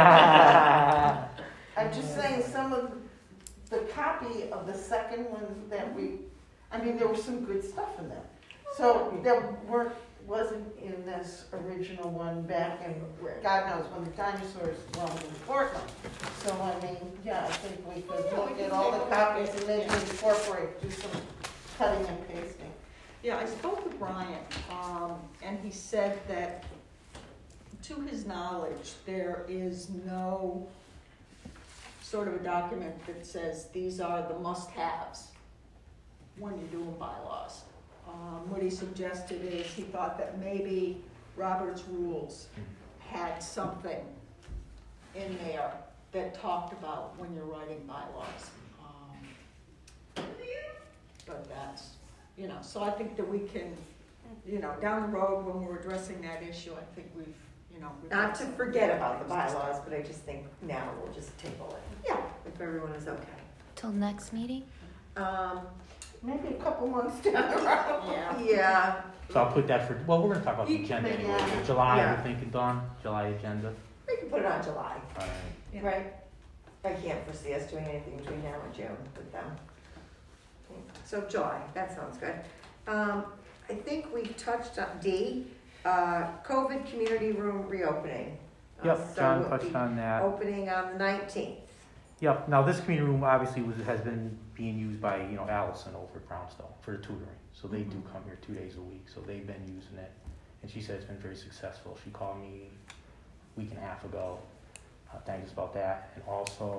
I'm just saying some of the copy of the second one that we, I mean, there was some good stuff in there. So that weren't, wasn't in this original one back in, God knows, when the dinosaurs roamed in Portland. So I mean, yeah, I think we could Yeah, we look can at all take the a look copies at- and maybe yeah. incorporate, do some cutting and pasting. Yeah, I spoke with Brian, um, and he said that, to his knowledge, there is no sort of a document that says these are the must-haves when you're doing bylaws. Um, what he suggested is he thought that maybe Robert's rules had something in there that talked about when you're writing bylaws. Um, But that's, you know, so I think that we can, you know, down the road when we're addressing that issue, I think we've, you know. we've not got to some forget about the things to say. bylaws, but I just think now we'll just table it. Yeah, if everyone is okay. Till next meeting? Um, Maybe a couple months down the road. Yeah. yeah, So I'll put that for, well, we're gonna talk about the You- agenda maybe, anyway, yeah. July, Yeah. we're thinking, Dawn, July agenda, we can put it on July, alright. Yeah. right? I can't foresee us doing anything between now and June with them. So July, that sounds good. Um, I think we touched on D, uh, COVID community room reopening. Uh, Yep, so John we'll touched be on that. Opening on the nineteenth. Yep, now this community room obviously was, has been being used by, you know, Allison over at Brownstone for the tutoring. So they do come here two days a week, so they've been using it. And she said it's been very successful. She called me a week and a half ago, uh, thanked us about that. And also,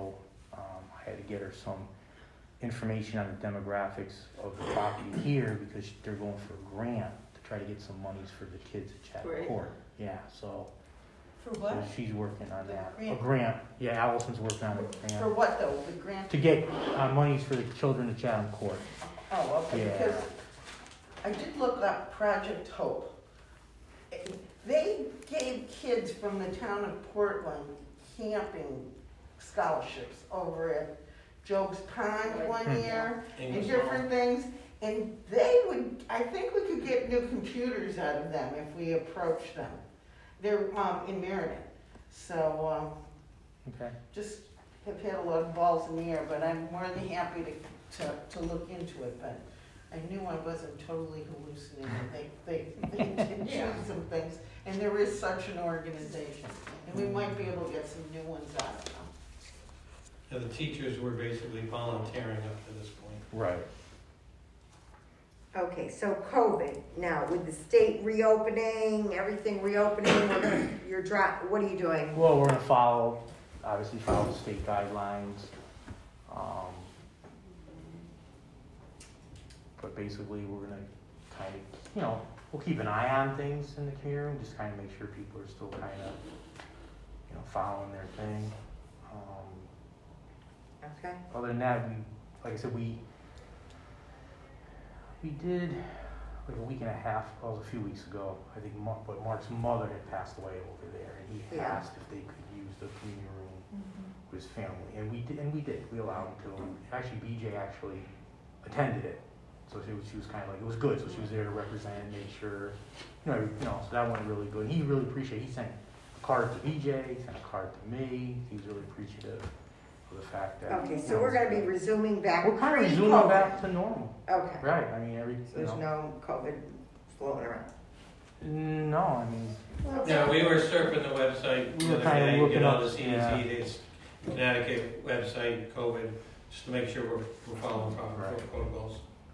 Um, I had to get her some information on the demographics of the property here because they're going for a grant to try to get some monies for the kids at Chatham Great. Court. Yeah, so, For so what? she's working on The that. A grant. grant, yeah, Allison's working on a For grant what though, the grant? to get uh, monies for the children at Chatham Court. Oh, okay, Yeah. because I did look up Project Hope. They gave kids from the town of Portland camping scholarships over at Jogues Pond one Hmm. year and English different things. And they would, I think we could get new computers out of them if we approached them. They're um, in Meriden. So um, Okay. just have had a lot of balls in the air, but I'm more than happy to, to, to look into it. But I knew I wasn't totally hallucinating. They, they, they did Yeah. choose some things, and there is such an organization, and we might be able to get some new ones out of them. Yeah, the teachers were basically volunteering up to this point. Right. Okay, so COVID, now with the state reopening, everything reopening, we're gonna, you're dri, what are you doing? Well, we're gonna follow, obviously follow the state guidelines. Um, but basically, we're gonna kind of, you know, we'll keep an eye on things in the community, and just kind of make sure people are still kind of, you know, following their thing. Um, Okay, Other than that, we, like I said, we, we did, like a week and a half, well, it was a few weeks ago, I think Mark, but Mark's mother had passed away over there, and he Yeah. asked if they could use the community room with his family, and we did, and we did, we allowed him to. Actually, B J actually attended it, so she was, she was kind of like, it was good, so she was there to represent, make sure, you know, you know, so that went really good, and he really appreciated, he sent a card to B J, he sent a card to me, he was really appreciative of the fact that. okay, you so know, we're gonna be resuming back We're kind of resuming pre-COVID. back to normal, Okay, right, I mean, every, so you there's know. no COVID floating around. No, I mean, Yeah, we were surfing the website We the were other kinda day, you looking know, up- the C D C, yeah. it's Connecticut website, COVID, just to make sure we're, we're following proper Right. protocols.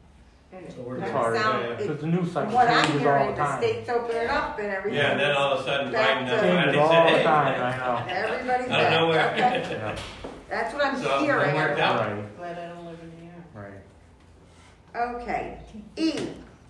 So we're it's That hard, sound- yeah, it- because the news From cycle what I'm changes all hearing, the the time. state's opening up and everything. Yeah, and then all of a sudden Back Biden to- finally Changes all said, the hey. time, I know. Everybody's Out of back, nowhere. okay, Yeah, that's what I'm So, hearing. it worked out. right, Glad I don't live in New York. right. Okay, E,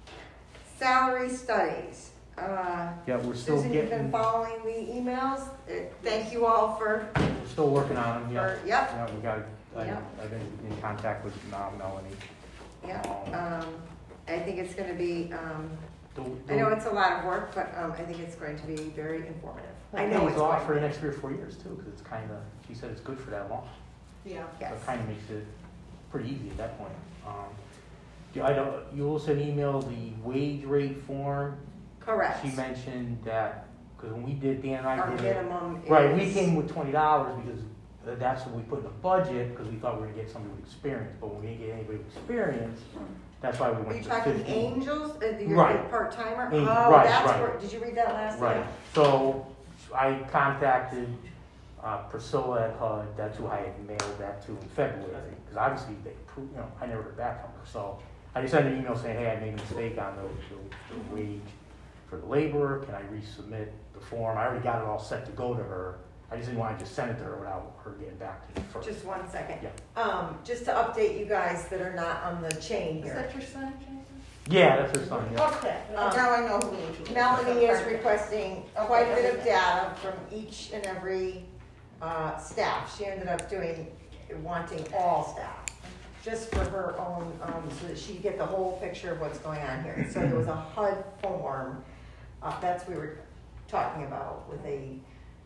salary studies. Uh, Yeah, we're still Susan, you've been getting, following the emails. Uh, Thank you all for, we're still working on them, yeah. for, yep, Yeah, we got, I, Yeah. I've been in contact with uh, Melanie. yep. Um, Um, I think it's gonna be, um, the- I know the- it's a lot of work, but, um, I think it's going to be very informative. I It know pays it's off going for to the be. next three or four years too, because it's kind of, she said it's good for that long. Yeah. So Yes. it kind of makes it pretty easy at that point. Um, yeah, I don't, you also emailed the wage rate form. Correct. She mentioned that, because when we did, Dan and I Our did it. minimum is. Right, we came with twenty dollars because that's what we put in the budget, because we thought we were gonna get somebody with experience, but when we didn't get anybody with experience, that's why we Are you went to talking fifteen. Angels, uh, your Right. part-timer? Ang- Oh, right, that's right. where, did you read that last? Right, Yeah. so I contacted uh, Priscilla at H U D, that's who I had mailed that to in February, because obviously they, approved- you know, I never heard back from her, so I just sent an email saying, hey, I made a mistake on the, the, the wage for the laborer, can I resubmit the form? I already got it all set to go to her, I just didn't want to just send it to her without her getting back to me first. Just one second. Yeah. Um, just to update you guys that are not on the chain Is here. that your son, Jason? Yeah, that's her son, yeah. Okay, Um, now I know who Angel is. Melanie is requesting quite a Okay. bit of data from each and every uh, staff. She ended up doing, wanting all staff, just for her own, um, so that she could get the whole picture of what's going on here. So there was a H U D form, uh, that's we were talking about, with a,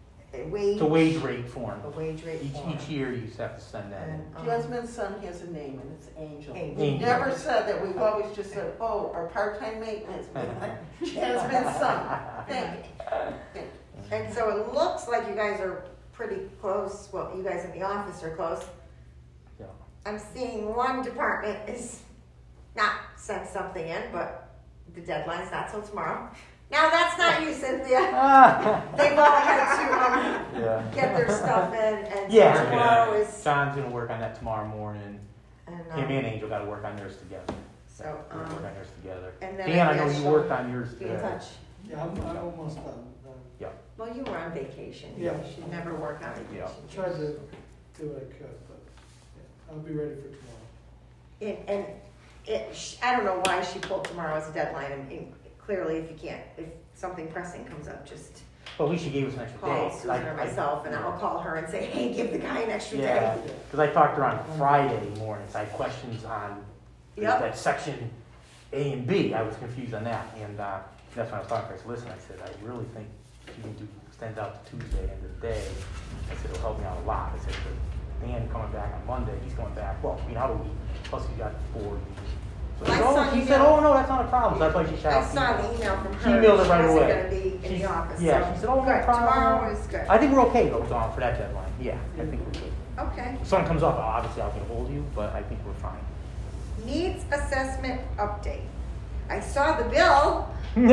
a wage. It's a wage rate form. A wage rate Each, form. each year you just have to send that in. And, um, Jasmine's son has a name and it's Angel. Angel. We Angel. never said that, we've always just said, oh, our part-time maintenance man, Jasmine's son. Thank you. Thank you. And so it looks like you guys are pretty close, well, you guys in the office are close. Yeah. I'm seeing one department is not sent something in, but the deadline's not till tomorrow. Now, that's not you, Cynthia. They've all had to um, Yeah. get their stuff in, and Yeah. so tomorrow is, John's gonna work on that tomorrow morning. and, Him um, and Angel gotta work on theirs together. so, We're gonna work um, on theirs together. and then Dan, I I know guess you she'll worked on yours be in today. touch. Yeah, I'm, I'm almost done. done. Well, you were on vacation. Yeah. You should never work on Yeah. vacation. Tried to do what I could, but I'll be ready for tomorrow. And, and it, sh- I don't know why she pulled tomorrow as a deadline, and, and clearly if you can't, if something pressing comes up, just Well, at least she gave us an extra call day. Susan I- or I- myself, and I'll call her and say, hey, give the guy an extra Yeah, day. because I talked to her on Friday mornings. I had questions on Yep. that section A and B. I was confused on that, and uh, that's when I was talking to her. I said, listen, I said, I really think she can do extend out to Tuesday end of the day. I said, it'll help me out a lot. I said, but Dan coming back on Monday, he's coming back, well, we out a week, plus he's got four weeks. So I she said, oh, saw she you said, know- oh, no, that's not a problem. So that's why she shot I out saw the the email from her. She emailed it right She away. wasn't gonna be in She- the office, Yeah, so. she said, oh, no Good, problem. tomorrow is good. I think we're okay though, Dawn, for that deadline. Yeah, I think we're good. Okay. If something comes up, obviously I'll get hold of you, but I think we're fine. Needs assessment update. I saw the bill.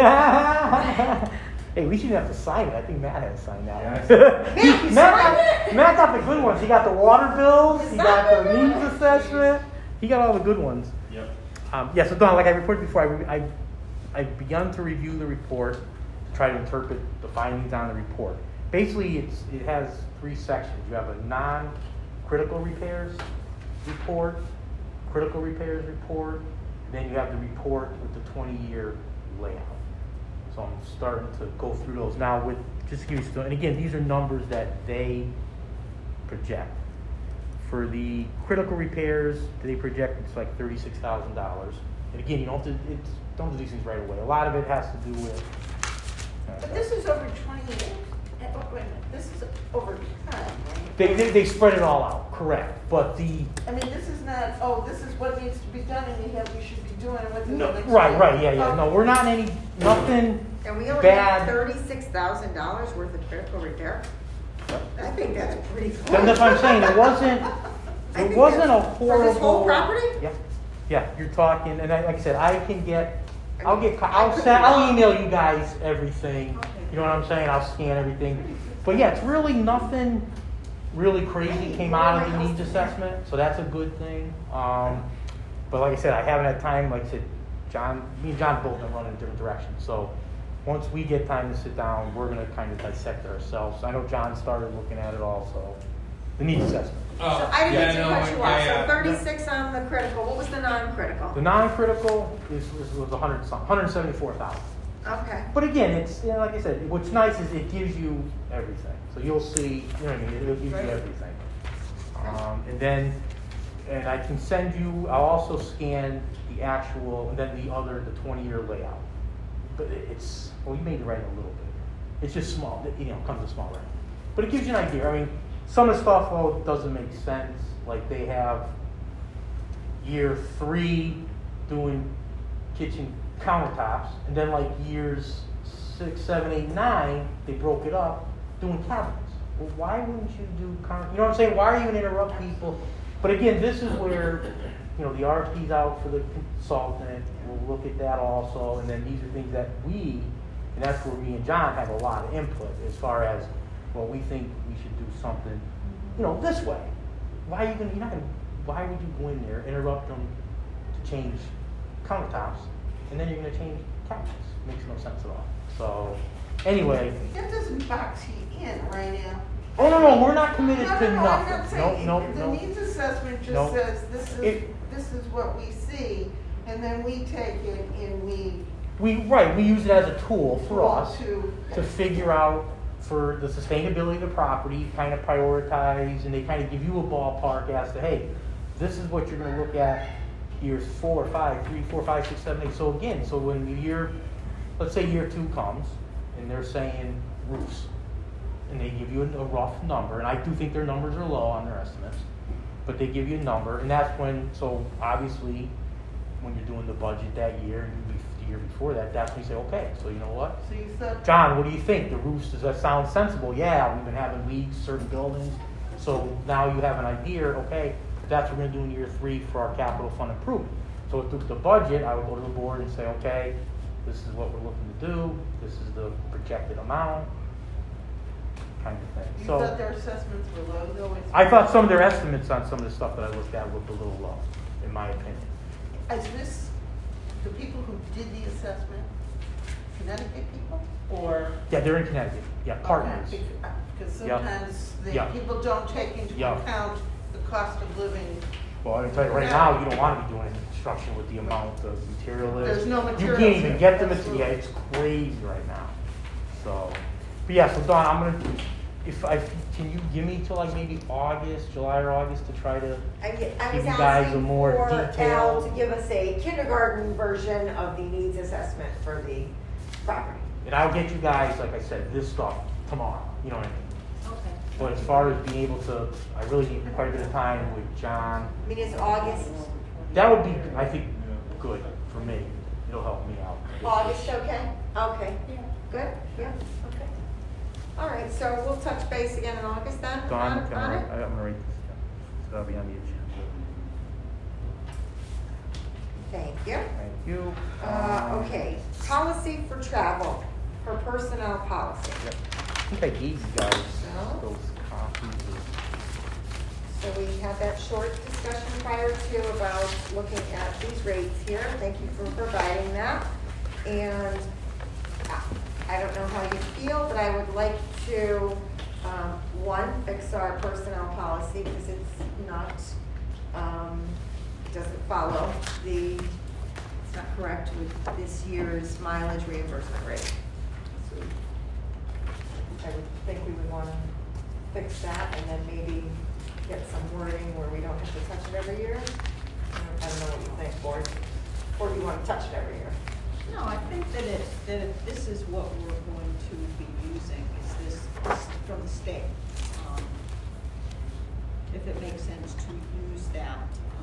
Hey, we shouldn't have to sign it. I think Matt had to sign that Yes. one. Matt, you Matt, signed got, it? Matt got the good ones. He got the water bills. You He got signed the it? needs assessment. He got all the good ones. Yep. Um, yeah, so Don, like I reported before, I, re- I, I've begun to review the report to try to interpret the findings on the report. Basically, it's, it has three sections. You have a non-critical repairs report, critical repairs report, then you have the report with the twenty-year layout. So I'm starting to go through those now with, just to give you some, and again, these are numbers that they project. For the critical repairs, they project it's like thirty-six thousand dollars. And again, you don't have to, it's, don't do these things right away. A lot of it has to do with. uh, But this is over twenty years. Eh, oh, wait a minute, this is over time, right? They, they, they spread it all out, correct. But the, I mean, this is not, oh, this is what needs to be done and we have, we should be doing it within the no, next. right, year. right, yeah, yeah. Oh, No, we're not any, nothing And we only have bad. thirty-six thousand dollars worth of critical repair. I think that's pretty good. Then that's what I'm saying. It wasn't, I it think wasn't a that's- horrible. For this whole property? Yeah, yeah, you're talking, and I, like I said, I can get, I I'll mean, get, co- I I'll could send, be I'll wrong. email you guys everything. You know what I'm saying? I'll scan everything. But yeah, it's really nothing really crazy came out of the needs assessment, so that's a good thing. Um, but like I said, I haven't had time, like I said, John, me and John both been running in different directions. So once we get time to sit down, we're gonna kind of dissect it ourselves. I know John started looking at it also, the needs assessment. Oh, So I didn't yeah, mean to no, cut you yeah, off. yeah. So thirty-six on the critical. What was the non-critical? The non-critical is, was, was a hundred some, hundred seventy-four thousand. Okay. But again, it's, you know, like I said, what's nice is it gives you everything. So you'll see, you know what I mean, it'll give you Right. everything. Um, and then, and I can send you, I'll also scan the actual, and then the other, the twenty-year layout. But it- it's, well, you made the writing a little bit. It's just small, it, you know, comes in small writing. But it gives you an idea. I mean, some of the stuff, well, doesn't make sense. Like they have year three doing kitchen countertops, and then like years six, seven, eight, nine, they broke it up doing cabinets. Well, why wouldn't you do counter? You know what I'm saying? Why are you gonna interrupt people? But again, this is where, you know, the R P's out for the consultant. We'll look at that also, and then these are things that we, and that's where me and John have a lot of input as far as, well, we think we should do something, you know, this way. Why are you gonna? You're not gonna. Why would you go in there, interrupt them to change countertops, and then you're gonna change cabinets? Makes no sense at all. So, anyway. That doesn't box you in right now. Oh no, no, we're not committed No, to no, no, I'm not nothing. No, saying, no, the no. needs assessment just No. says, this is, It- this is what we see, and then we take it and we. We right. We use it as a tool for us To. to figure out for the sustainability of the property, kind of prioritize, and they kind of give you a ballpark as to, hey, this is what you're going to look at years four, five, three, four, five, six, seven, eight. So again, so when the year, let's say year two comes, and they're saying roofs, and they give you a, a rough number, and I do think their numbers are low on their estimates, but they give you a number, and that's when, so obviously, when you're doing the budget that year, and the year before that, that's when you say, okay, so you know what? So you said. John, what do you think? The roofs, does that sound sensible? Yeah, we've been having leaks, certain buildings. So now you have an idea, okay, that's what we're gonna do in year three for our capital fund improvement. So with the budget, I would go to the board and say, okay, this is what we're looking to do, this is the projected amount, kind of thing. You So thought their assessments were low though? It's- I thought some of their estimates on some of the stuff that I looked at looked a little low, in my opinion. Is this the people who did the assessment, Connecticut people, or? Yeah, they're in Connecticut, yeah, partners. Because Yeah. sometimes the Yeah. people don't take into Yeah. account the cost of living Well, I can tell you right now, you don't wanna be doing construction with the amount of material is. There's no You materials. can't even get the That's material, yeah, what- it's crazy right now, so. But yeah, so Don, I'm gonna, if I, can you give me till like maybe August, July or August to try to, I, I Give was you guys a asking more for Al detailed- to give us a kindergarten version of the needs assessment for the property. and I'll get you guys, like I said, this stuff tomorrow, you know what I mean? Okay. But as far as being able to, I really need quite a bit of time with John. I mean, it's August, That would be, I think, good for me. It'll help me out. August, okay? Okay, good, yeah, okay. All right, so we'll touch base again in August then, Don, on, can on I, it? I'm gonna write this down. So that'll be on the agenda. Thank you. Thank you. Uh, Um, okay, policy for travel, for personnel policy. Yep. I think I gave you guys No. those copies. So we had that short discussion prior to about looking at these rates here. Thank you for providing that. And uh, I don't know how you feel, but I would like to, um, one, fix our personnel policy because it's not, um, doesn't follow the, it's not correct with this year's mileage reimbursement rate. So I would think we would want to fix that and then maybe get some wording where we don't have to touch it every year. I don't know what you think, Board. Or do you want to touch it every year? No, I think that it, that if this is what we're going to be using, is this, this from the state. Um, If it makes sense to use that.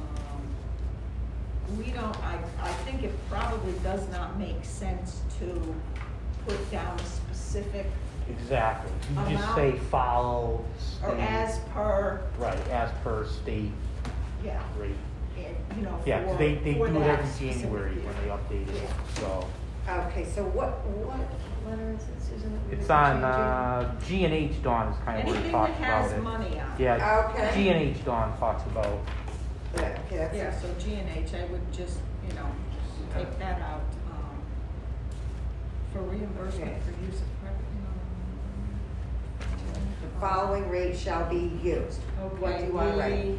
Um, We don't, I, I think it probably does not make sense to put down a specific, Exactly. You just Amount? say follow or state. as per, Right, as per state yeah, rate. and, you know, for, Yeah, 'cause they, they do for it that every specific January year. when they update it, Yeah. so. Okay, so what, what letter is it, Susan? that we It's were on, changing? uh, G and H Dawn is kind of where it Anything that talks about has it. money on it. Yeah, Okay. G and H Dawn talks about, Yeah, okay, that's. Yeah, so G and H, I would just, you know, take that out, um, for reimbursement Okay. for use of private. The following rate shall be used. What do you want to write?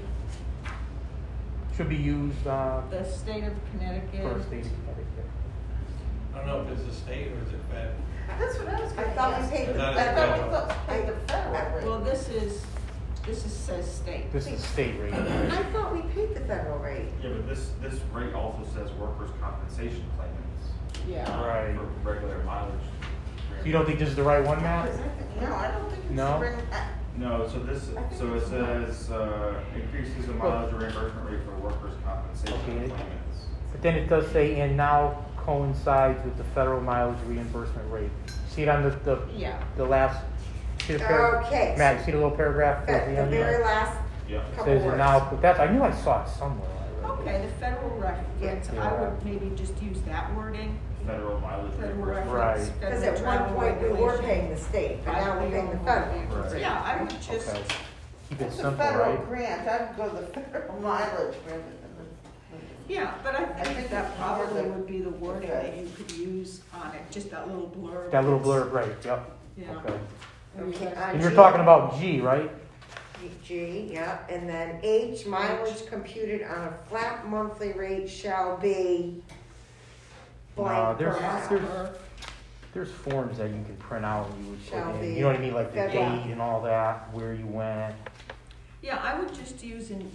should be used, uh, The, the state of Connecticut. for state of Connecticut. I don't know if it's a state or is it fed. That's what I was I gonna thought we ask. paid the, Not I as thought federal. we thought we paid the federal rate. Well, this is, this is, says state. This is state rate. I thought we paid the federal rate. Yeah, but this, this rate also says workers' compensation claimants. Yeah. uh, Right. For regular mileage. You don't think this is the right one, Matt? No, I don't think it's. No? written- I- No, so this, so it says, uh, increases the mileage reimbursement rate for workers' compensation Okay. claimants. But then it does say, and now coincides with the federal mileage reimbursement rate. See it on the, the, Yeah. the last, see the paragraph? Okay. Matt, you see the little paragraph? The towards the end very there? last Yeah. It couple says, and words. now, but that's, I knew I saw it somewhere. already. Okay, the federal reference, I Yeah. would maybe just use that wording, Federal mileage federal reimbursement. Right. reference. Because federal at one travel point we were regulation. paying the state, but now we're paying the federal. Right. Yeah, I would just, Okay. Keep it It's a simple, federal right? grant, I'd go the federal mileage rather than the. yeah, but I I think think that it's probably more the- would be the wording that you could use on it, just that little blurb. That little that's- blurb, right, yep, Yeah. okay. Okay, on And you're G- talking about G, right? G, yeah, and then H, mileage computed on a flat monthly rate shall be No, blank per there's, month. there's, there's forms that you can print out and you would Shall put be in, you know what I mean, like the federal. date and all that, where you went. Yeah, I would just use in,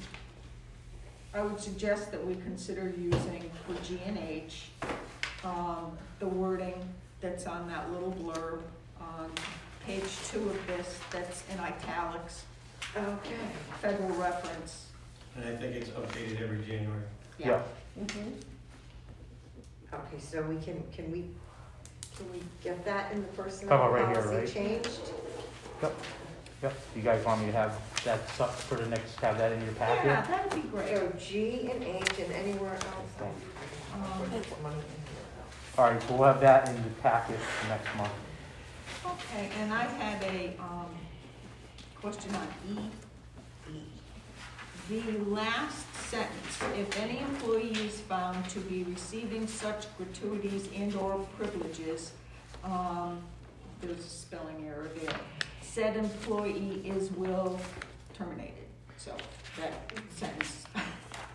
I would suggest that we consider using for G and H, um, the wording that's on that little blurb on page two of this, that's in italics, Okay. federal reference. And I think it's updated every January. Yeah. Mhm. Okay, so we can, can we, can we get that in the personnel Talking about right here, policy right? changed? Yep, yep, you guys want me to have that up for the next, have that in your Yeah, packet? that'd be great. So G and H and anywhere else. Um, All right, so we'll have that in the packet next month. Okay, and I had a, um, question on E. The last sentence, if any employee is found to be receiving such gratuities and or privileges, um, there's a spelling error there, said employee is will terminated. So that sentence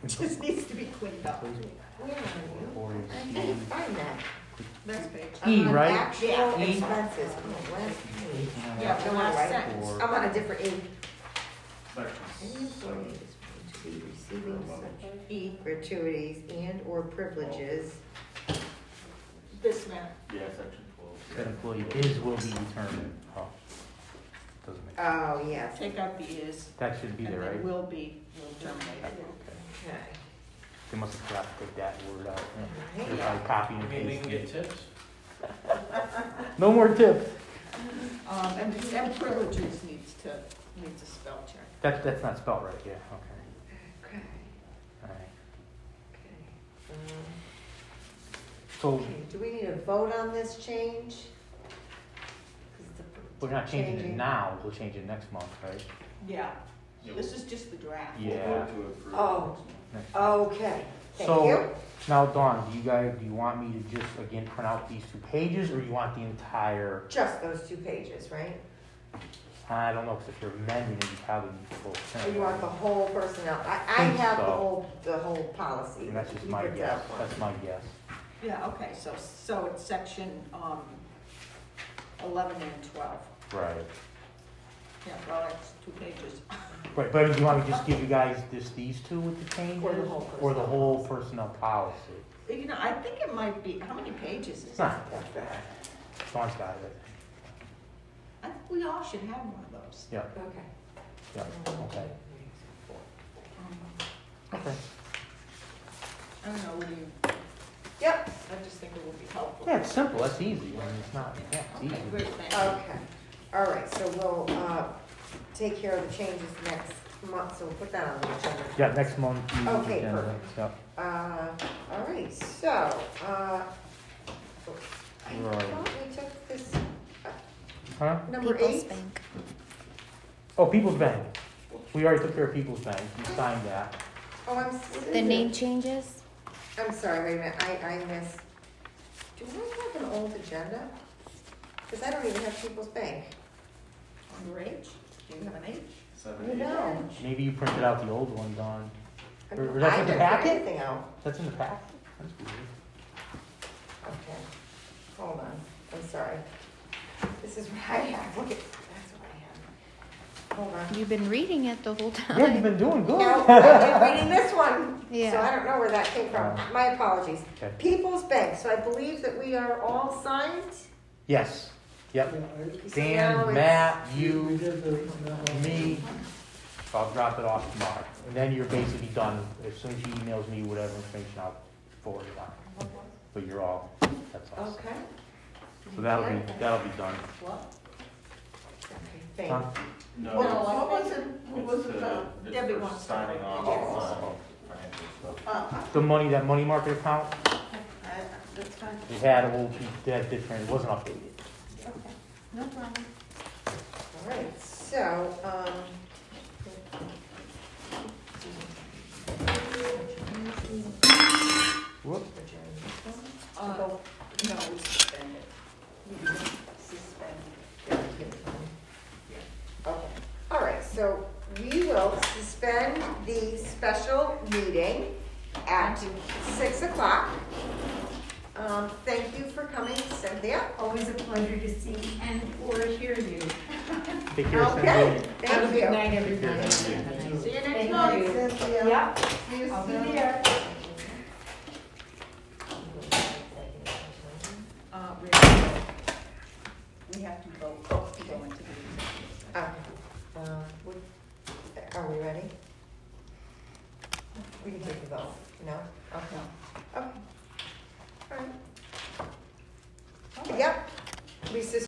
Just needs to be cleaned up. Where are you? Or is I can't find that. Next page. E, I'm on right? Actual Yeah, E. expenses. Oh, last page. Yeah, the No, last right. sentence. Or- I'm on a different E. Section Any employee is going to be receiving such E, gratuities and/or privileges. this man. Yeah, section twelve. That employee is will be determined. Oh, doesn't make sense. Oh, yes. Take out the is, That should be and there, then right? will be, will terminate. Okay. They must have forgot to take that word out. Yeah. Right. They're probably copying and Maybe we can pasting. get tips. No more tips. Um, and, and privileges needs to, needs a spell check. That, that's not spelled right, yeah, okay. Okay. All right. Okay. Um, So Okay, do we need a vote on this change? 'Cause the- we're not changing it changing- now, we'll change it next month, right? Yeah, Yeah, this is just the draft. we'll Yeah. vote to approve. Oh. Next month. Okay, thank So- you. Now, Dawn, do you guys, do you want me to just, again, print out these two pages, or you want the entire, Just those two pages, right? I don't know, because if you're amending it, you probably need the full Or thing. Oh, you want the whole personnel? I, I Think have the so. whole, the whole policy. And that's just You my put that guess, one. that's my guess. Yeah, okay, so, so it's section, um, eleven and twelve. Right. Yeah, well, that's two pages. Right, but do you want me to just give you guys just these two with the changes? Or the whole Or the personnel whole policy. personnel policy? You know, I think it might be, how many pages is It's it? not that bad. Dawn's got it. I think we all should have one of those. Yeah, Okay. yeah, okay. Um, Okay. I don't know, what do you, Yep. I just think it would be helpful. Yeah, it's simple, that's easy. I mean, it's not, yeah, it's Okay, easy. great, thank you. Okay, all right, so we'll, uh, take care of the changes next month, so we'll put that on the agenda. Yeah, next month. you- Okay, you can, perfect. Yeah. Uh, all right, so, uh, I Right. thought we took this, Huh? number People's eight. Bank. Oh, People's Bank. We already took care of People's Bank. You signed that. Oh, I'm. The name changes? I'm sorry, wait a minute, I, I missed. Do I have an old agenda? Because I don't even have People's Bank. Under H, do you have an H? Seven, You eight. know. Maybe you printed out the old one, Dawn. I Or- or that's in the didn't print packet? anything out. That's in the packet? That's weird. Okay, hold on, I'm sorry. This is what I have, look at, that's what I have. Hold on. You've been reading it the whole time. Yeah, you've been doing good. No, I've been reading this one, so Yeah. I don't know where that came from. My apologies. Okay. People's Bank, so I believe that we are all signed? Yes. Yep. Yeah, I- So now Dan, it's- Matt, We you, did the. me. I'll drop it off tomorrow. And then you're basically done. As soon as she emails me whatever information, I'll forward it on. But you're all, that's all. Okay. So that'll be, that'll be done. What? Okay, Huh? thank you. No, What, it's- what was it, what was it's, it uh, about? it's Debbie for wants to- signing off on financial stuff. Uh, The money, that money market account, I- that's fine. we had a little, we had different, it wasn't updated. No problem. All right, so, um. Whoop. Uh, no, we suspend it. We suspend. Okay, all right, so we will suspend the special meeting at six o'clock. Um, thank you for coming, Cynthia. Always a pleasure to see and or hear you. Take care, Okay, Cindy. thank you. night, everybody. See you next Thank month. you. Cynthia. Yep, See you I'll be soon. there. Uh, we have to go- we have to vote to go into the executive session. Okay, uh, we- are we ready? We can take the vote, no? Okay. Okay. All right. Yep, we sus-